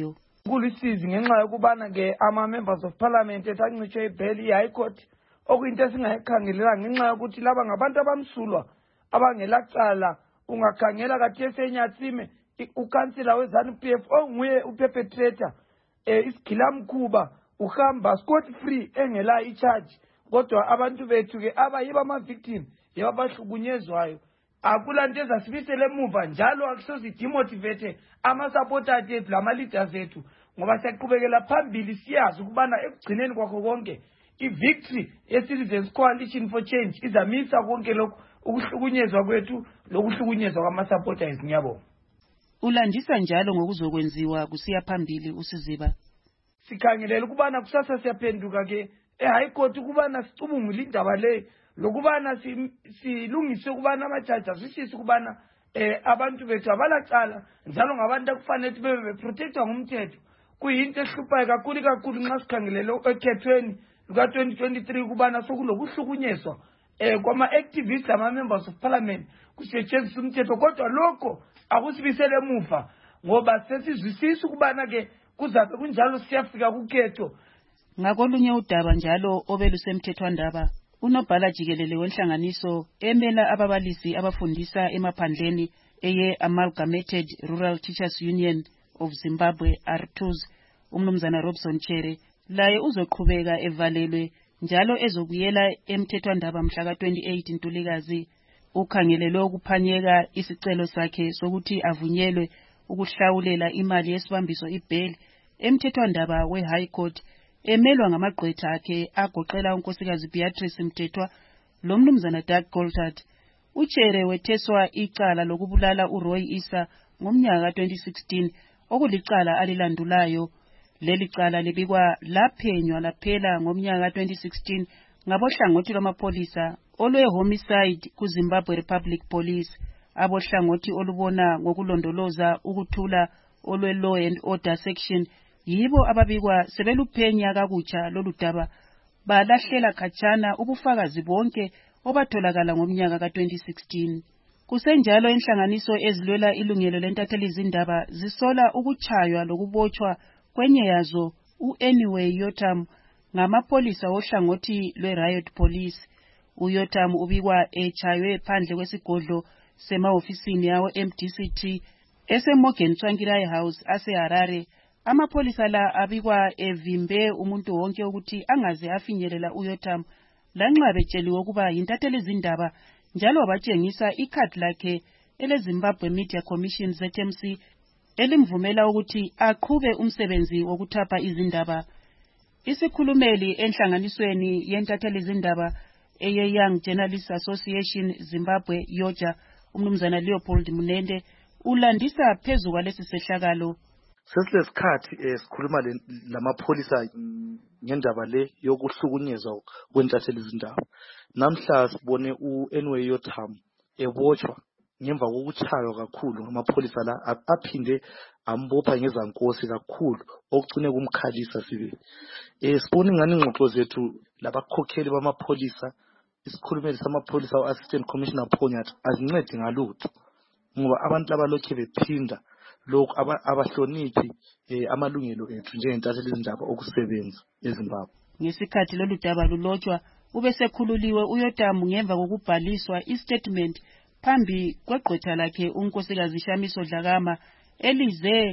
kulisizi ngenxa yokubana ke ama members of parliament ethancitshwe ibail i-high court okuyinto esingayikhangelela ngenxa yokuthi laba ngabantu abamsulwa abangelacala. Ungakhangela kathesi eNyatsime ukansila we-ZANU-P F onguye uperpetrator eh isigilamkhuba uhamba scot free engela i-charge, kodwa abantu bethu ke abayiba ama-victim yabahlukunyezwayo. Akulanto ezasibisele emuva njalo akusoze demotivate ama-supporters ethu lama-leaders ethu, ngoba siyaqhubekela phambili siyazi ukubana ekugcineni kwakho konke i-victory ye-Citizens Coalition for Change izamisa konke lokhu ukuhlukunyezwa kwethu lokuhlukunyezwa kwama-supporters. Ngiyabonga. Ulandisa njalo ngokuzokwenziwa kusiya phambili uSiziba. Sikhangelela ukubana kusasa siyaphenduka ke e-high court ukubana sicubungule indaba le lokubana silungise ukubana amajaji azwisise ukubana eh abantu bethu abalacala njalo ngabantu akufanele bebe beprotectwa ngumthetho. Kuyinto ehluphayo kakhulu kakhulu nxa sikhangelele ekhethweni luka twenty twenty-three ukubana sokulokuhlukunyezwa eh kwama-activists ama-members of parliament kusetshenziswa umthetho, kodwa lokho akusibisele emuva ngoba sesizwisisa ukubana ke kuzabe kunjalo siyafika kukhetho. Ngakolunye udaba njalo obelusemthethwandaba, unobhala jikelele wenhlanganiso emela ababalisi abafundisa emaphandleni eye Amalgamated Rural Teachers Union of Zimbabwe R T U Z, umnumzana Robson Chere, laye uzoqhubeka evalelwe njalo ezobuyela emthethwandaba mhla ka twenty-eight Ntulikazi. Ukhangelelwe ukuphanyeka isicelo sakhe sokuthi avunyelwe ukuhlawulela imali yesibambiso ibail emthethwandaba we-High Court emelwa ngamagqwetha akhe agoqela unkosikazi Beatrice Mthethwa lo mnumzana Doug Goltard. Uchere wetheswa icala lokubulala uRoy Issa ngomnyaka twenty sixteen okulicala alilandulayo. Leli cala libikwa laphenywa laphela ngomnyaka twenty sixteen ngabohlangothi lwamapolisa olwe-homicide ku-Zimbabwe Republic Police, abohlangothi olubona ngokulondoloza ukuthula olwe-Law and Order Section yibo ababikwa sebeluphenya kakutsha lolu daba balahlela khatshana ubufakazi bonke obatholakala ngomnyaka ka twenty sixteen. Kusenjalo inhlanganiso ezilwela ilungelo lentatheli zindaba zisola ukutshaywa lokubotshwa kwenye yazo u-Anyway Yotam ngamapolisa ohlangothi lwe-Riot Police. UYotam ubikwa etshaywe phandle kwesigodlo semahofisini yawo M D C T eseMorgan Tsvangirai House ase-Harare. Amapolisa la abikwa evimbe umuntu wonke ukuthi angaze afinyelela uYotam lanxa betsheliwe ukuba yintatheli zindaba njalo abatshengisa ikhadi lakhe ele-Zimbabwe Media Commission Z M C elimvumela ukuthi aqhube umsebenzi wokuthapha izindaba. Isikhulumeli enhlanganisweni yentatheli zindaba eye Young Journalists Association Zimbabwe Yoja, umnumzana Leopold Munende, ulandisa phezu kwalesi sehlakalo. Sesilesikhathi esikhuluma lamapholisa ngendaba le yokuhlukunyezwa kwentatheli zindaba. Namhla sibone u-Anyway Yotam ebotshwa ngemva kokutshaywa kakhulu ngamapholisa la aphinde ambopha ngezankosi kakhulu okugcine kumkhalisa sibe. Eh sibone ngani ingxoxo zethu labakhokheli bamapholisa, isikhulumeli samapholisa u-Assistant Commissioner Phonyat azincedi ngalutho ngoba abantu abalokhe bephinda lokhu abahloniphi amalungelo ethu njengentatheli zindaba okusebenza eZimbabwe. Ngesikhathi lolu daba lulotshwa ubesekhululiwe uYotam ngemva kokubhaliswa istatement phambi kwegqwetha lakhe unkosikazi Shamiso Dlakama elize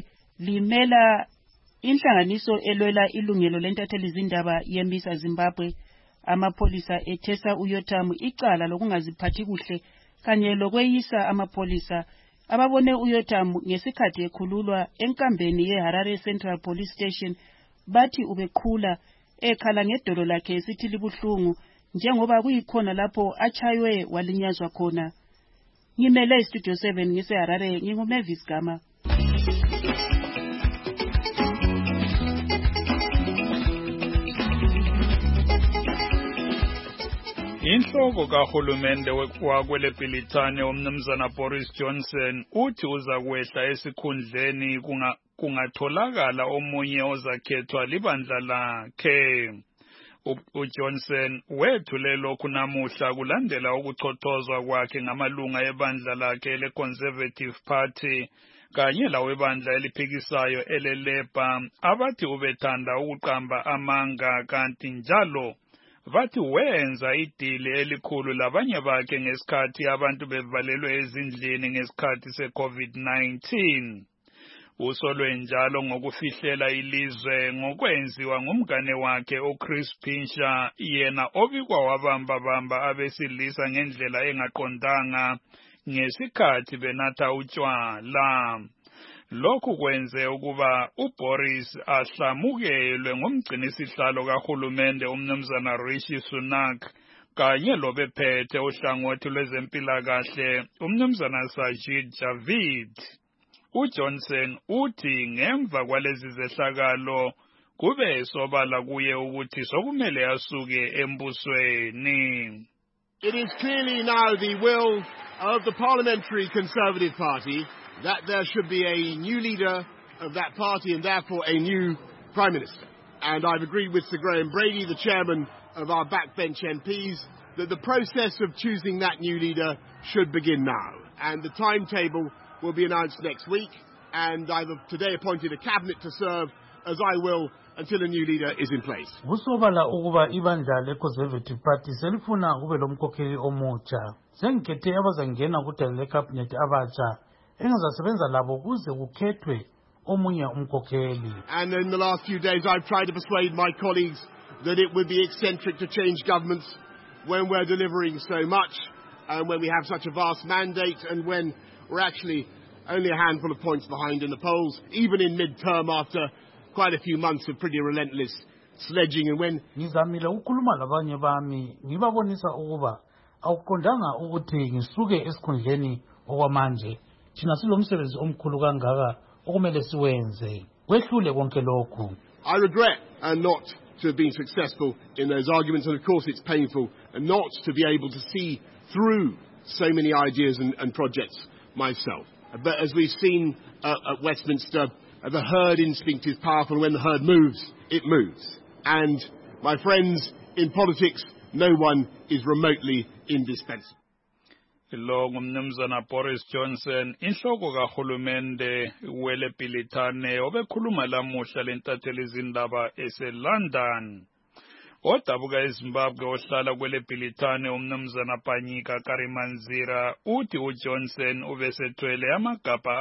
limela inhlanganiso elwela ilungelo lentatheli zindaba yembisa Zimbabwe. Amapolisa ethesa uYotam icala lokungaziphathi kuhle kanye lokweyisa amapolisa ababone uYotam ngesikhathi ekhululwa enkambeni yeHarare Central Police Station bathi ubeqhula ekhala ngedolo lakhe esithi libuhlungu njengoba kuyikhona lapho achaywe walinyazwa khona. Ngimele iStudio seven ngiseHarare, nginguMavis Gama. Inhloko kahulumende wakwele Bhilitane umnumzana Boris Johnson uthi uza kwehla esikhundleni kunga kungatholakala omunye ozakhethwa libandla lakhe. uJohnson wethule lokhu namuhla kulandela ukuchothozwa kwakhe ngamalunga ebandla lakhe leConservative Party kanye lawebandla eliphikisayo elelepa abathi ubethanda ukuqamba amanga kanti njalo bathi wenza idili elikhulu labanye bakhe ngesikhathi abantu bevalelwe ezindlini ngesikhathi se-COVID nineteen. Usolwe njalo ngokufihlela ilizwe ngokwenziwa ngumngane wakhe uChris Pincher, yena obikwa wabamba bamba abesilisa ngendlela engaqondanga ngesikhathi benatha utshwala. Lokhu kwenze ukuba uBoris ahlamukelwe ngumgcinisihlalo kahulumende umnumzana Rishi Sunak kanye lobephethe uhlangothi lwezempilakahle umnumzana Sajid Javid. uJohnson uthi ngemva kwalezi zehlakalo kube sobala kuye ukuthi sokumele asuke embusweni. It is clearly now the will of the Parliamentary Conservative Party that there should be a new leader of that party and therefore a new Prime Minister. And I've agreed with Sir Graham Brady, the chairman of our backbench M Ps, that the process of choosing that new leader should begin now. And the timetable will be announced next week. And I've today appointed a cabinet to serve, as I will, until a new leader is in place. Kusobala ukuba ibandla le-Conservative Party selifuna kube lomkhokheli omutsha. Sengikhethe abazangena kudala le-cabinet abatsha engizasebenza labo kuze kukhethwe omunye umkhokheli. And in the last few days I've tried to persuade my colleagues that it would be eccentric to change governments when we're delivering so much and when we have such a vast mandate and when we're actually only a handful of points behind in the polls, even in mid-term after quite a few months of pretty relentless sledging. And when ngizamile ukukhuluma labanye bami ngibabonisa ukuba awuqondanga ukuthi ngisuke esikhundleni okwamanje thina silomsebenzi omkhulu kangaka okumele siwenze kwehlule konke lokhu. I regret and not to have been successful in those arguments, and of course it's painful and not to be able to see through so many ideas and, and projects myself. But as we've seen uh, at Westminster, uh, the herd instinct is powerful. When the herd moves, it moves. And my friends, in politics, no one is remotely indispensable. Lo ngumnumzana Boris Johnson, inhloko kahulumende wele Bhilithane obekhuluma lamuhla lentatheli izindaba ese-London. Odabuka eZimbabwe ohlala kwele Bhilithane umnumzana Panyika Karimanzira uthi uJohnson ubesethwele amagabha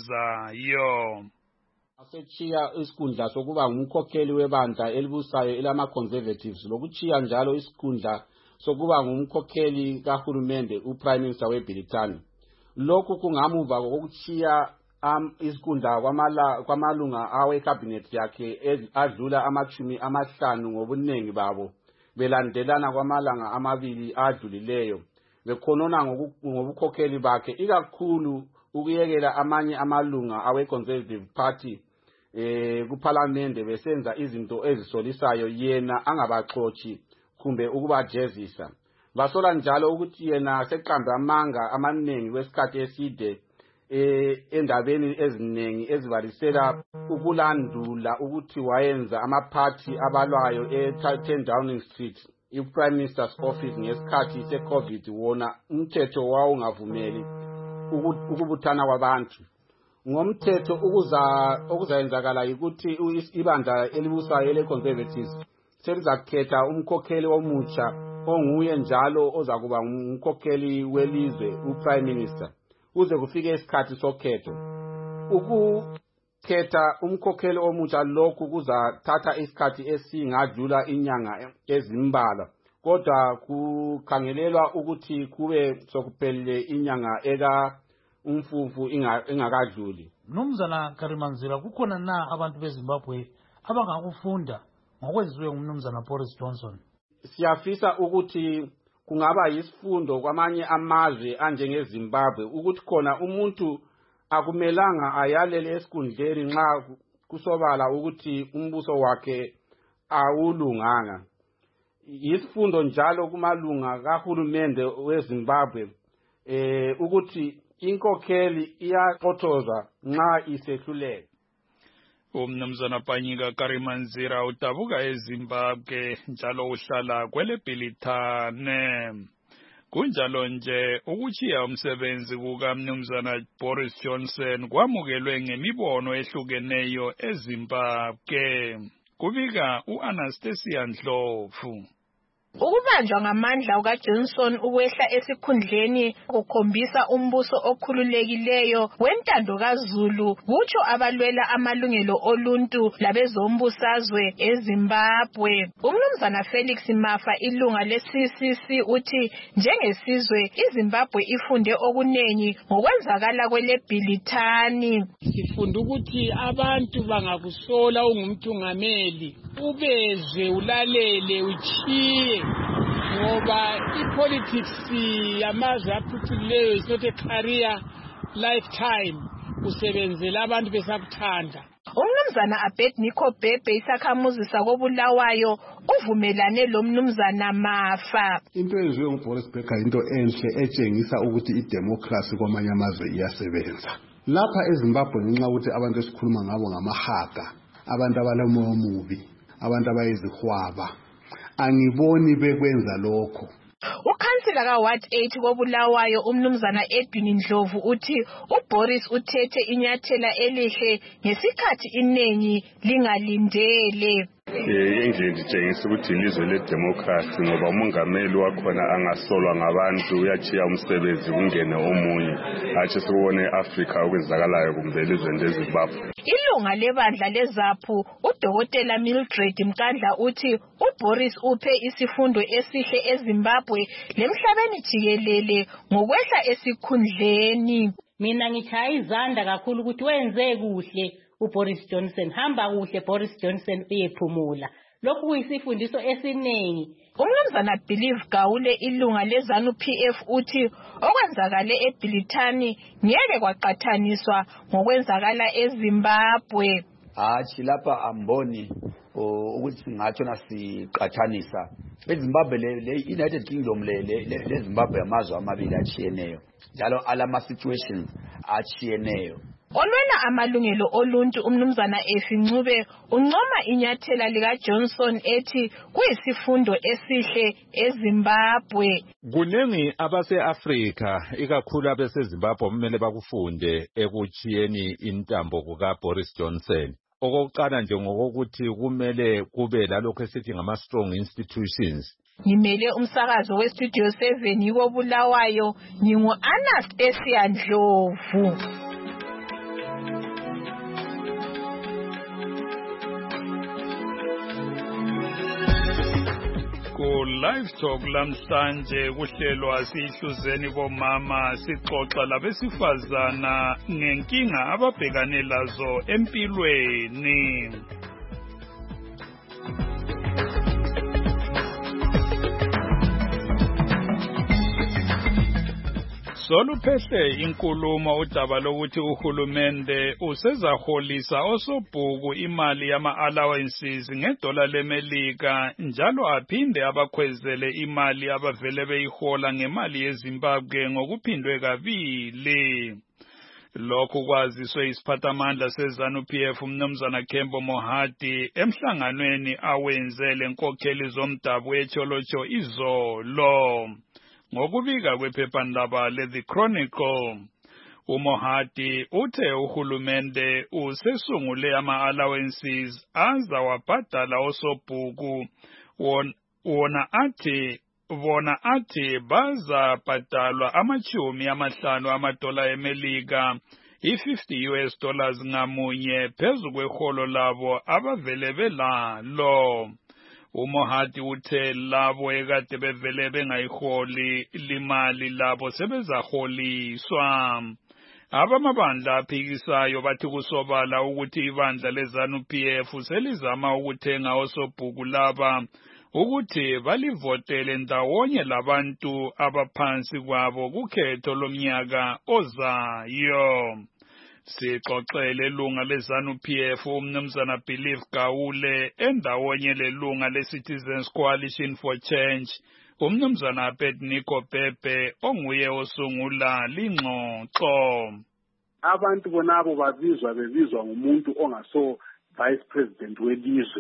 avuzayo. Asechiya isikhundla sokuba ngumkhokheli webandla elibusayo elama-Conservatives lokuchiya njalo isikhundla sokuba ngumkhokheli kahulumende uPrime Minister weBrithani. Lokhu kungamuva kokuchiya um, isikhundla kwamala kwamalunga awe cabinet yakhe adlula amachumi amahlanu ngobunengi babo belandelana kwamalanga amabili adlulileyo bekhonona ngobukhokheli bakhe ikakhulu ukuyekela amanye amalunga awe Conservative Party eh kuParliament besenza izinto ezisolisayo yena angabaxoxi kumbe ukubajezisa. Basola njalo ukuthi yena seqambe amanga amaningi wesikhathi eside eh endabeni eziningi ezibalisela ukulandula ukuthi wayenza amaphathi abalwayo e-ten Downing Street i-Prime Minister's office ngesikhathi se-COVID wona umthetho wawungavumeli ukubuthana kwabantu. Ngomthetho ukuza okuzayenzakala ukuthi ibandla elibusayo ele-Conservatives selizakhetha umkhokheli omutsha onguye njalo ozakuba umkhokheli welizwe uPrime Minister kuze kufike isikhathi sokhetho. Ukukhetha umkhokheli omutsha lokhu kuzathatha isikhathi esingadlula inyanga ezimbalwa kodwa kukhangelelwa ukuthi kube sokuphelele inyanga eka umfufu ingakadluli. Mnumzana Karimanzira kukhona na abantu beZimbabwe abangakufunda ngokwenziwe ngumnumzana Boris Johnson? Siyafisa ukuthi kungaba yisifundo kwamanye amazwe anjengeZimbabwe ukuthi khona umuntu akumelanga ayalele esikhundleni nxa kusobala ukuthi umbuso wakhe awulunganga. Yisifundo njalo kumalunga kahulumende weZimbabwe eh ukuthi inkokheli iyaqothozwa nxa isehluleka. Umnumzana Panyika Karimanzira udabuka eZimbabwe njalo uhlala kwele Bhilithane. Kunjalo nje ukuchiya umsebenzi kukaMnumzana Boris Johnson kwamukelwe ngemibono ehlukeneyo eZimbabwe. Kubika uAnastasia Ndlovu. Ukubanjwa ngamandla ukaJohnson ukwehla esikhundleni kukhombisa umbuso okhululekileyo wentando kaZulu kutsho abalwela amalungelo oluntu labezombusazwe eZimbabwe. Umnumzana Felix Mafa ilunga le-C C C uthi njengesizwe iZimbabwe ifunde okunengi ngokwenzakala kwelebhilithani. Sifunda ukuthi abantu bangakusola ungumthungameli ubeze ulalele uchiye ngoba ipolitics yamazwe aphucukileyo is not a career lifetime usebenzela abantu besakuthanda. Umnumzana Abednego Bhebhe isakhamuzi sakobulawayo uvumelane lo mnumzana Mafa. Into eyenziwe nguBoris Becker into enhle etshengisa ukuthi idemocracy kwamanye amazwe iyasebenza. Lapha eZimbabwe ngenxa ukuthi abantu esikhuluma ngabo ngamahaga, abantu abalomoya omubi, abantu abayizihwaba. Angiboni bekwenza lokho. Ukhansila kaWard eight kobulawayo umnumzana Edwin Ndlovu uthi uBoris uthethe inyathela elihle ngesikhathi inengi lingalindele. Indlela itshengisa ukuthi ilizwe ledemocracy ngoba umongameli wakhona angasolwa ngabantu uyachiya umsebenzi kungene omunye. Hathi sikubone eAfrica okwenzakalayo kumbe elizweni leZimbabwe. Ilunga lebandla leZAPHU uDokotela Mildred Mkandla uthi uBoris uphe isifundo esihle eZimbabwe lemhlabeni jikelele ngokwehla esikhundleni. Mina ngichaya izandla kakhulu ukuthi wenze kuhle uBoris Johnson. Hamba kuhle Boris Johnson uyephumula. Lokhu kuyisifundiso esiningi. Umnumzana Believe Gawule ilunga leZANU P F uthi okwenzakale eBhilithani ngeke kwaqathaniswa ngokwenzakala eZimbabwe. Hathi lapha amboni ukuthi singatsho nasiqathanisa eZimbabwe le United Kingdom le le Zimbabwe amazwe amabili achiyeneyo njalo alama situations achiyeneyo. Olwela amalungelo oluntu umnumzana Efincube uncoma inyathela lika Johnson ethi kuyisifundo esihle eZimbabwe. Kuningi abase-Afrika ikakhulu abaseZimbabwe kumele bakufunde ekuchiyeni intambo kuka Boris Johnson. Okokuqala nje ngokuthi kumele kube lalokho esithi ngama strong institutions. Ngimele umsakazo weStudio seven yiko Bulawayo ngingu Anastasia Ndlovu. Ku live talk lamhlanje kuhlelwa sihluzeni bomama sixoxa labesifazana ngenkinga ababhekane lazo empilweni. Soluphehle inkulumo udaba lokuthi uhulumende usezaholisa osobhuku imali yama allowances ngedola leMelika njalo aphinde abakhwezele imali abavele beyihola ngemali yeZimbabwe ngokuphindwe kabili. Lokhu kwaziswe isiphathamandla seZANU P F umnumzana Kembo Mohadi emhlanganweni awenzele nkokheli zomdabu eTsholotsho izolo. Ngokubika kwephephandaba le-The Chronicle, uMohadi uthe uhulumende usesungule ama-allowances azawabhadala osobhuku wona athi bona athi bazabhadalwa amachumi amahlanu amadola eMelika i-fifty U S dollars ngamunye phezu kweholo labo abavele belalo. uMohadi uthe labo ekade bevele bengayiholi limali labo sebezaholiswa. Abamabandla aphikisayo bathi kusobala ukuthi ibandla leZANU P F selizama ukuthenga osobhuku laba ukuthi balivotele ndawonye labantu abaphansi kwabo kukhetho lomnyaka ozayo. Sixoxele ilunga leZANU P F umnumzana Believe Gawule endawonye lelunga leCitizens Coalition for Change umnumzana Abednego Bhebhe onguye osungula lingxoxo. Abantu bonabo babizwa bebizwa ngumuntu ongaso vice president welizwe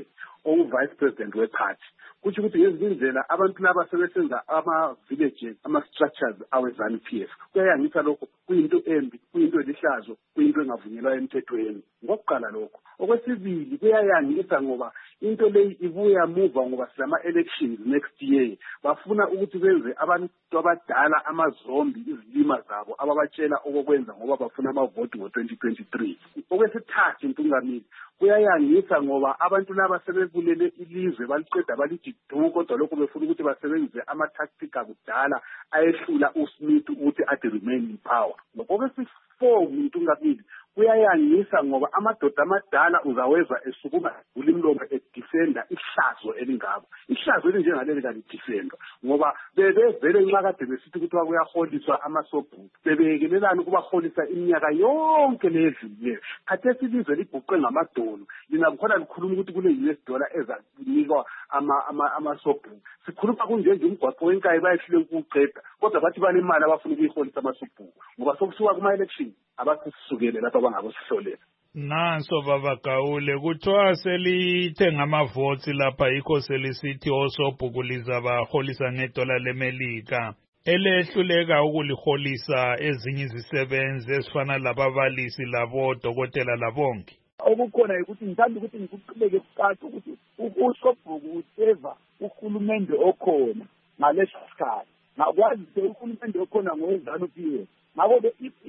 ongu-vice president we-party kusho ukuthi ngezindlela abantu laba sebesenza ama-villages ama-structures awe-ZANU P F kuyayangisa lokho kuyinto embi kuyinto elihlazo kuyinto engavunyelwa emthethweni ngokuqala lokho. Okwesibili kuyayangisa ngoba into leyi ibuya muva ngoba silama-elections next year bafuna ukuthi benze abantu abadala amazombi izilima zabo ababatshela okokwenza ngoba bafuna amavoti ngo-twenty twenty-three. Okwesithathu Ntungamili kuyayangisa ngoba abantu laba sebebulele ilizwe baliqeda balithi du kodwa lokho befuna ukuthi basebenzise ama-tactic akudala ayehlula uSmith ukuthi athi remain in power. Okwesi-four Ntungamili kuyayangisa ngoba amadoda amadala uzaweza esukuma ulimlomo edifenda ihlazo elingabo ihlazo elinjengaleli kalidifendwa ngoba bebevele nxa kade besithi kuthiwa kuyaholiswa amasobhuku bebeyekelelana ukubaholisa iminyaka yonke ledlulileyo. Khathesi ilizwe libhuqwe ngamadolo lina kukhona likhuluma ukuthi kule-U S dollar ezakunikwa amasobhuku sikhuluma kunjenje umgwaqo wenkayi bayehlule ukuwuqeda kodwa bathi banemali abafuna ukuyiholisa amasobhuku ngoba sokusuka kuma-election abasisukele lapha bangabosihlolela. Nanso baba Gaule kuthiwa selithe ngamavoti lapha yikho selisithi osobhuku lizabaholisa ngedola lemelika elehluleka ukuliholisa ezinye izisebenzi ezifana lababalisi labodokotela labonke. Okukhona ukuthi ngithanda ukuthi ngikuqhubeke kucaca ukuthi usobhuku useva uhulumende okhona ngaleso sikhathi ngakwazi ukuthi uhulumende okhona ngowe-ZANU P F ngakho-ke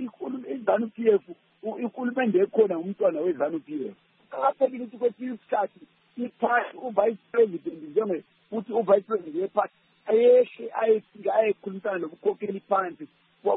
i-ZANU P F ihulumende ekhona ngumntwana we-ZANU P F. Kuqakathekile ukuthi kwesinye isikhathi iphathi u-vice president njenge futhi u-vice president wephathi ayehle ayefika ayekhulumisana nokukhokhela iphansi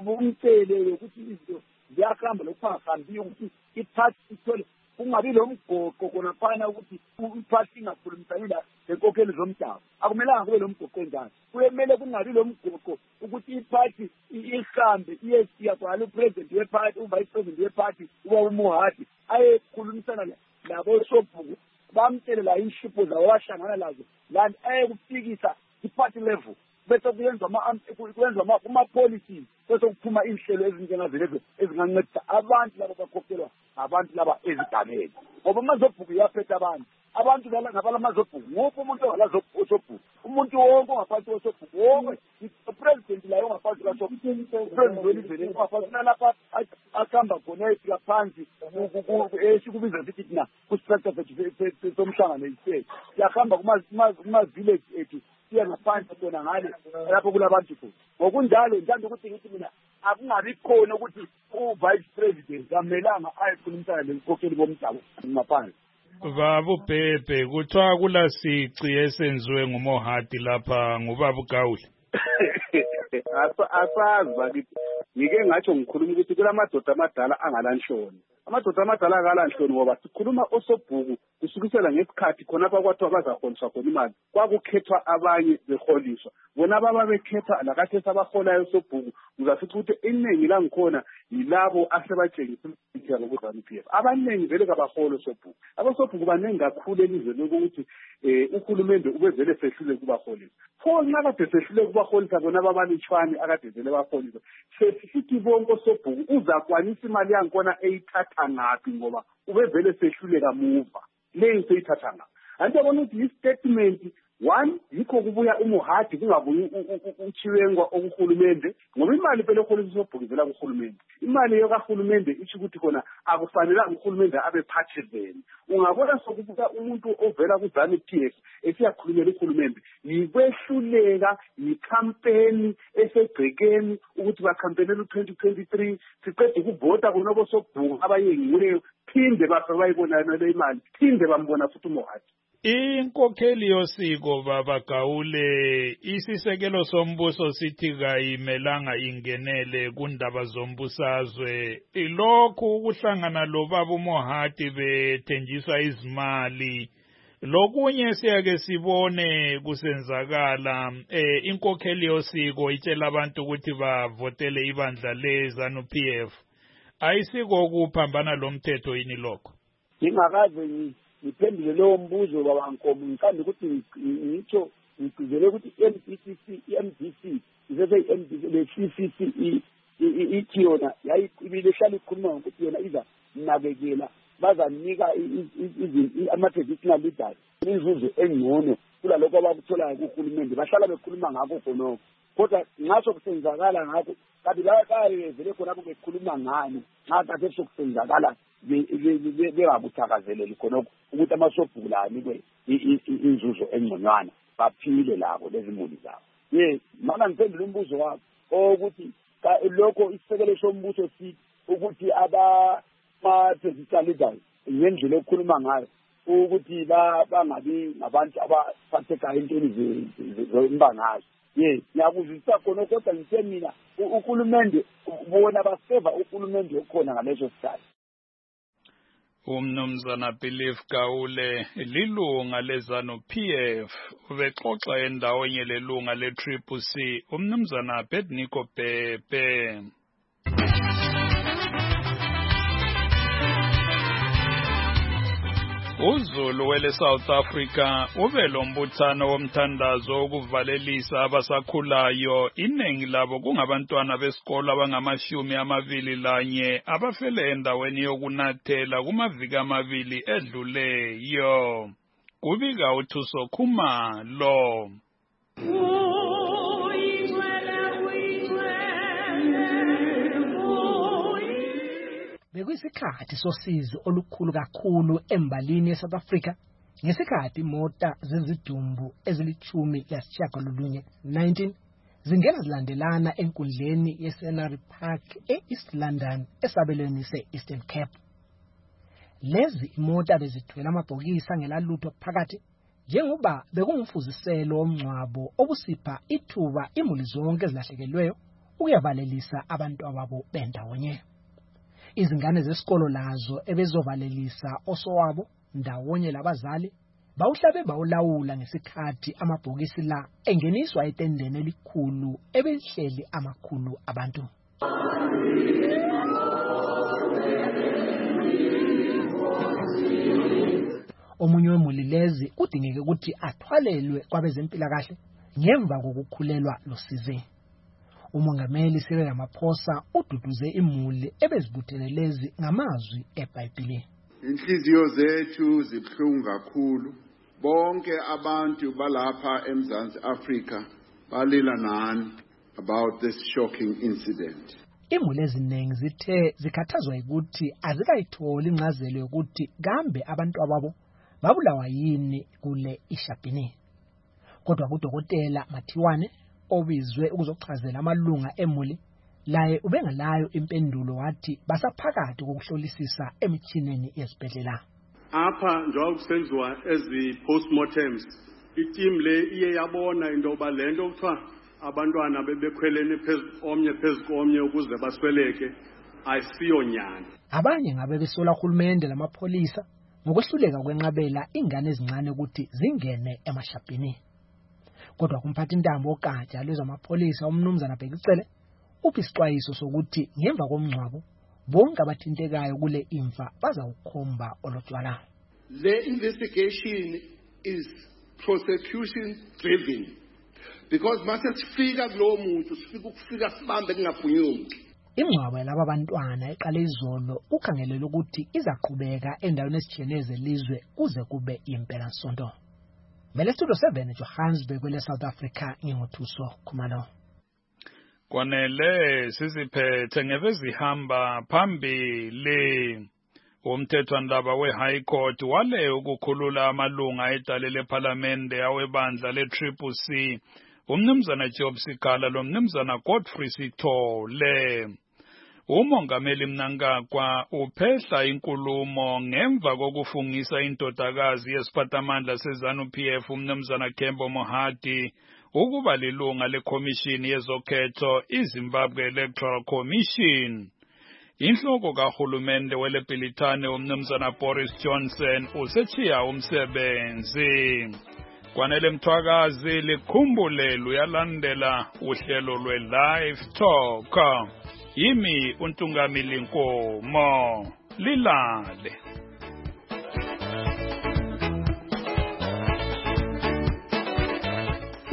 umcele ukuthi izinto ziyahamba lokuphangahambiyo ukuthi iphathi ithole kungabi lo mgoqo khonaphana ukuthi iphathi ingakhulumisani lenkokheli zomdabu. Akumelanga kube lo mgoqo njalo. Kuyemele kungabi lo mgoqo ukuthi iphathi ihambe iyesiya kwalo upresident wephathi uvice president wephathi uba uMohadi ayekhulumisana labo sobhuku bamtshele la inshipho zawo wahlangana lazo la ayekufikisa i-party level bese kuyenzwa kuyenzwa kuma-policies bese kuphuma inhlelo ezinjengazilezo ezingancedisa abantu laba bakhokhelwa abantu laba ezigabeni ngoba amazobhuku yaphetha abantu abantu ngabala mazobhuku nguphi umuntu ongala osobhuku umuntu wonke ongaphansi kosobhuku wonke i-president layo ongaphansi kasobhuku upresident welizwe ongaphansi nalapha akuhamba khona efika phansi esikubiza sithi thina ku-structure sethu somhlangano istate siyahamba kuma-village ethu siya ngaphansi khona ngale lapho kulabantu khona ngokunjalo ngithanda ukuthi ngithi mina akungabi khona ukuthi u-vice president kamelanga ayekhulumisana lenkokheli bomdabu ngaphansi. Baba uBhebhe kuthiwa kula sici esenziwe nguMohadi lapha ngubaba uGaule. Asazi bakithi ngike ngatsho ngikhuluma ukuthi kulamadoda amadala angalanhloni. Amadoda amadala angalanhloni ngoba sikhuluma osobhuku kusukisela ngesikhathi khonapha kwathiwa bazaholiswa khona imali kwakukhethwa abanye beholiswa bona baba bekhetha lakathi sabaholayo osobhuku uzasithi ukuthi iningi langikhona yilabo asebatshengisa ukuthi ngokuZANU P F abaningi vele kabaholo osobhuku abasobhuku baningi kakhulu elizweni lokuthi uhulumende ubevele sehlule kubaholisa pho nxa kade sehlule kubaholisa bona babalutshwane akade vele baholisa sesithi bonke osobhuku uzakwanisa imali yangikhona eyithatha ngaphi ngoba ubevele sehlule kamuva leyo seyithatha ngaphi anti yabona ukuthi i-statement one yikho kubuya uMohadi kungabuyi uChiwengwa okuhulumende ngoba imali phela eholisa usobhuku ivela kuhulumende imali yokuhulumende ithi ukuthi khona akufanelanga uhulumende abe partisan ungabona sokubuka umuntu ovela kuZANU P F esiyakhulumela uhulumende yikwehluleka yikhampeni esegcekeni ukuthi bakhampenela u-twenty twenty-three siqede ukuvota kunobo sobhuku abayengiweyo phinde bafe bayibonana le imali phinde bambona futhi uMohadi. Inkokheli yosiko baba Gaule isisekelo sombuso sithi kayimelanga ingenele kundaba zombusazwe ilokhu ukuhlangana lo baba uMohadi bethenjiswa izimali lokunye siyake sibone kusenzakala eh inkokheli yosiko itshela abantu ukuthi bavotele ibandla leZANU P F ayisiko ukuphambana lomthetho yini lokho ngingakaze ngiphendule lowo mbuzo baba Nkomo ngithanda ukuthi ngitsho ngigcizele ukuthi i-M D C C i-M D C izese i-M D C le-C C C ithi yona yayibile hlala ikhuluma ngokuthi yona iza nakekela bazanika ama-traditional leaders inzuzo engcono kulalokho abakutholayo kuhulumende bahlala bekhuluma ngakho khonokho kodwa ngaso kusenzakala ngakho kanti la kaye vele khona bekhuluma ngani nxa kade sokusenzakala bengabuthakazeleli khonokho ukuthi amasobhula anikwe inzuzo engconywana baphile labo lezimuli zabo ye mana ngiphendula umbuzo wakho ukuthi lokho isisekelo sombuso sithi ukuthi ama-political leaders ngendlela okukhuluma ngayo ukuthi bangabi ngabantu abaphatheka entweni zembangazo ye ngiyakuzwisisa khona kodwa ngithe mina uhulumende bona baseva uhulumende okhona ngaleso sikhathi. Umnumzana Belief Gawule lilunga lezanu P F ubexoxa endawonye lelunga le Triple C umnumzana Bedniko Pepe. uZulu wele South Africa ube lombuthano womthandazo ukuvalelisa abasakhulayo iningi labo kungabantwana besikolo abangamashumi amabili lanye abafele endaweni yokunathela kumaviki amabili edluleyo kubika uThuso Khumalo. Bekuyisikhathi sosizo olukhulu kakhulu embalini eSouth Africa ngesikhathi imota zezidumbu ezilithumi lasishiyagalolunye nineteen zingena zilandelana enkundleni yeScenery Park e-East London esabelweni se-Eastern Cape. Lezi imota bezithwele amabhokisi angelalutho phakathi njengoba bekungumfuziselo womngcwabo obusipha ithuba imuli zonke ezilahlekelweyo ukuyavalelisa abantu ababo bendawonye. Izingane zesikolo lazo ebezovalelisa osowabo ndawonye labazali bawuhlabe bawulawula ngesikhathi amabhokisi la engeniswa etendeni elikhulu ebelihleli amakhulu abantu. Omunye wemuli lezi udingeke ukuthi athwalelwe kwabezempilakahle ngemva kokukhulelwa losize. Umongameli Cyril Ramaphosa ududuze imuli ebezibuthelelezi ngamazwi eBhayibheli. Inhliziyo zethu zibhlungu kakhulu. Bonke abantu balapha eMzansi Afrika balila nani about this shocking incident. Imuli eziningi zithe zikhathazwa ukuthi azikayitholi incazelo yokuthi kambe abantu ababo babulawa yini kule ishapini. Kodwa kudokotela Mathiwane obizwe ukuzochazela amalunga emuli laye ubengalayo impendulo wathi basaphakathi kokuhlolisisa emichineni yesibhedlela. Apha njengoba kusenziwa ezi postmortems i-team le iye yabona into yoba le nto kuthiwa abantwana bebekhwelene omnye phezu komnye ukuze basweleke ayisiyo nyani. Abanye ngabe besola uhulumende lamapholisa ngokwehluleka kwenqabela ingane ezincane ukuthi zingene emashapini. Kodwa kumphathi intambo ogatsha lwezamapholisa umnumzana Bhekicele uphi isixwayiso sokuthi ngemva komngcwabo bonke abathintekayo kule imfa bazawukhomba olotshwala. The investigation is prosecution driven because mase sifika kulo muntu sifika ukufika sibambe kungaphunyuki. Ingcwabo yalaba bantwana eqale izolo ukhangelele ukuthi izaqhubeka endaweni esitsheneze elizwe kuze kube impela sonto. Mele Studio seven Johannesburg kwele South Africa ngingothuso Khumalo. Kwanele siziphethe ngebezihamba phambili. Umthethwandaba we-High Court wale ukukhulula amalunga edale lePhalamende awebandla le-Triple C umnumzana Job Sikhala lo mnumzana Godfrey Sithole. Umongameli Mnangagwa uphehla inkulumo ngemva kokufungisa indodakazi yesiphathamandla seZanu P F umnumzana Kembo Mohadi ukuba lilunga leCommission yezokhetho iZimbabwe Electoral Commission. Inhloko kahulumende weleBhilithane umnumzana Boris Johnson usechiya umsebenzi. Kwanele Mthwakazi likhumbule luyalandela uhlelo lwe-Live Talk. Yimi uNtungamili Nkomo lilale.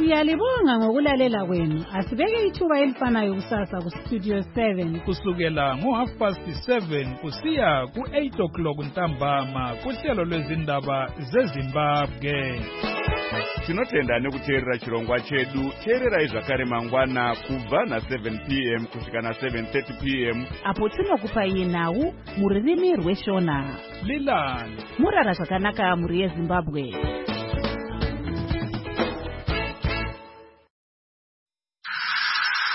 Siyalibonga ngokulalela kwenu. Asibeke ithuba elifanayo kusasa ku Studio seven kusukela ngo half past seven kusiya ku eight o'clock ntambama kuhlelo lwezindaba zeZimbabwe. Tinotenda nekuteerera chirongwa chedu. Teererai zvakare mangwana kubva na seven p m kusvika na seven thirty p m apo tinokupai nhau mururimi rweshona. Lilani murara zvakanaka muri yeZimbabwe.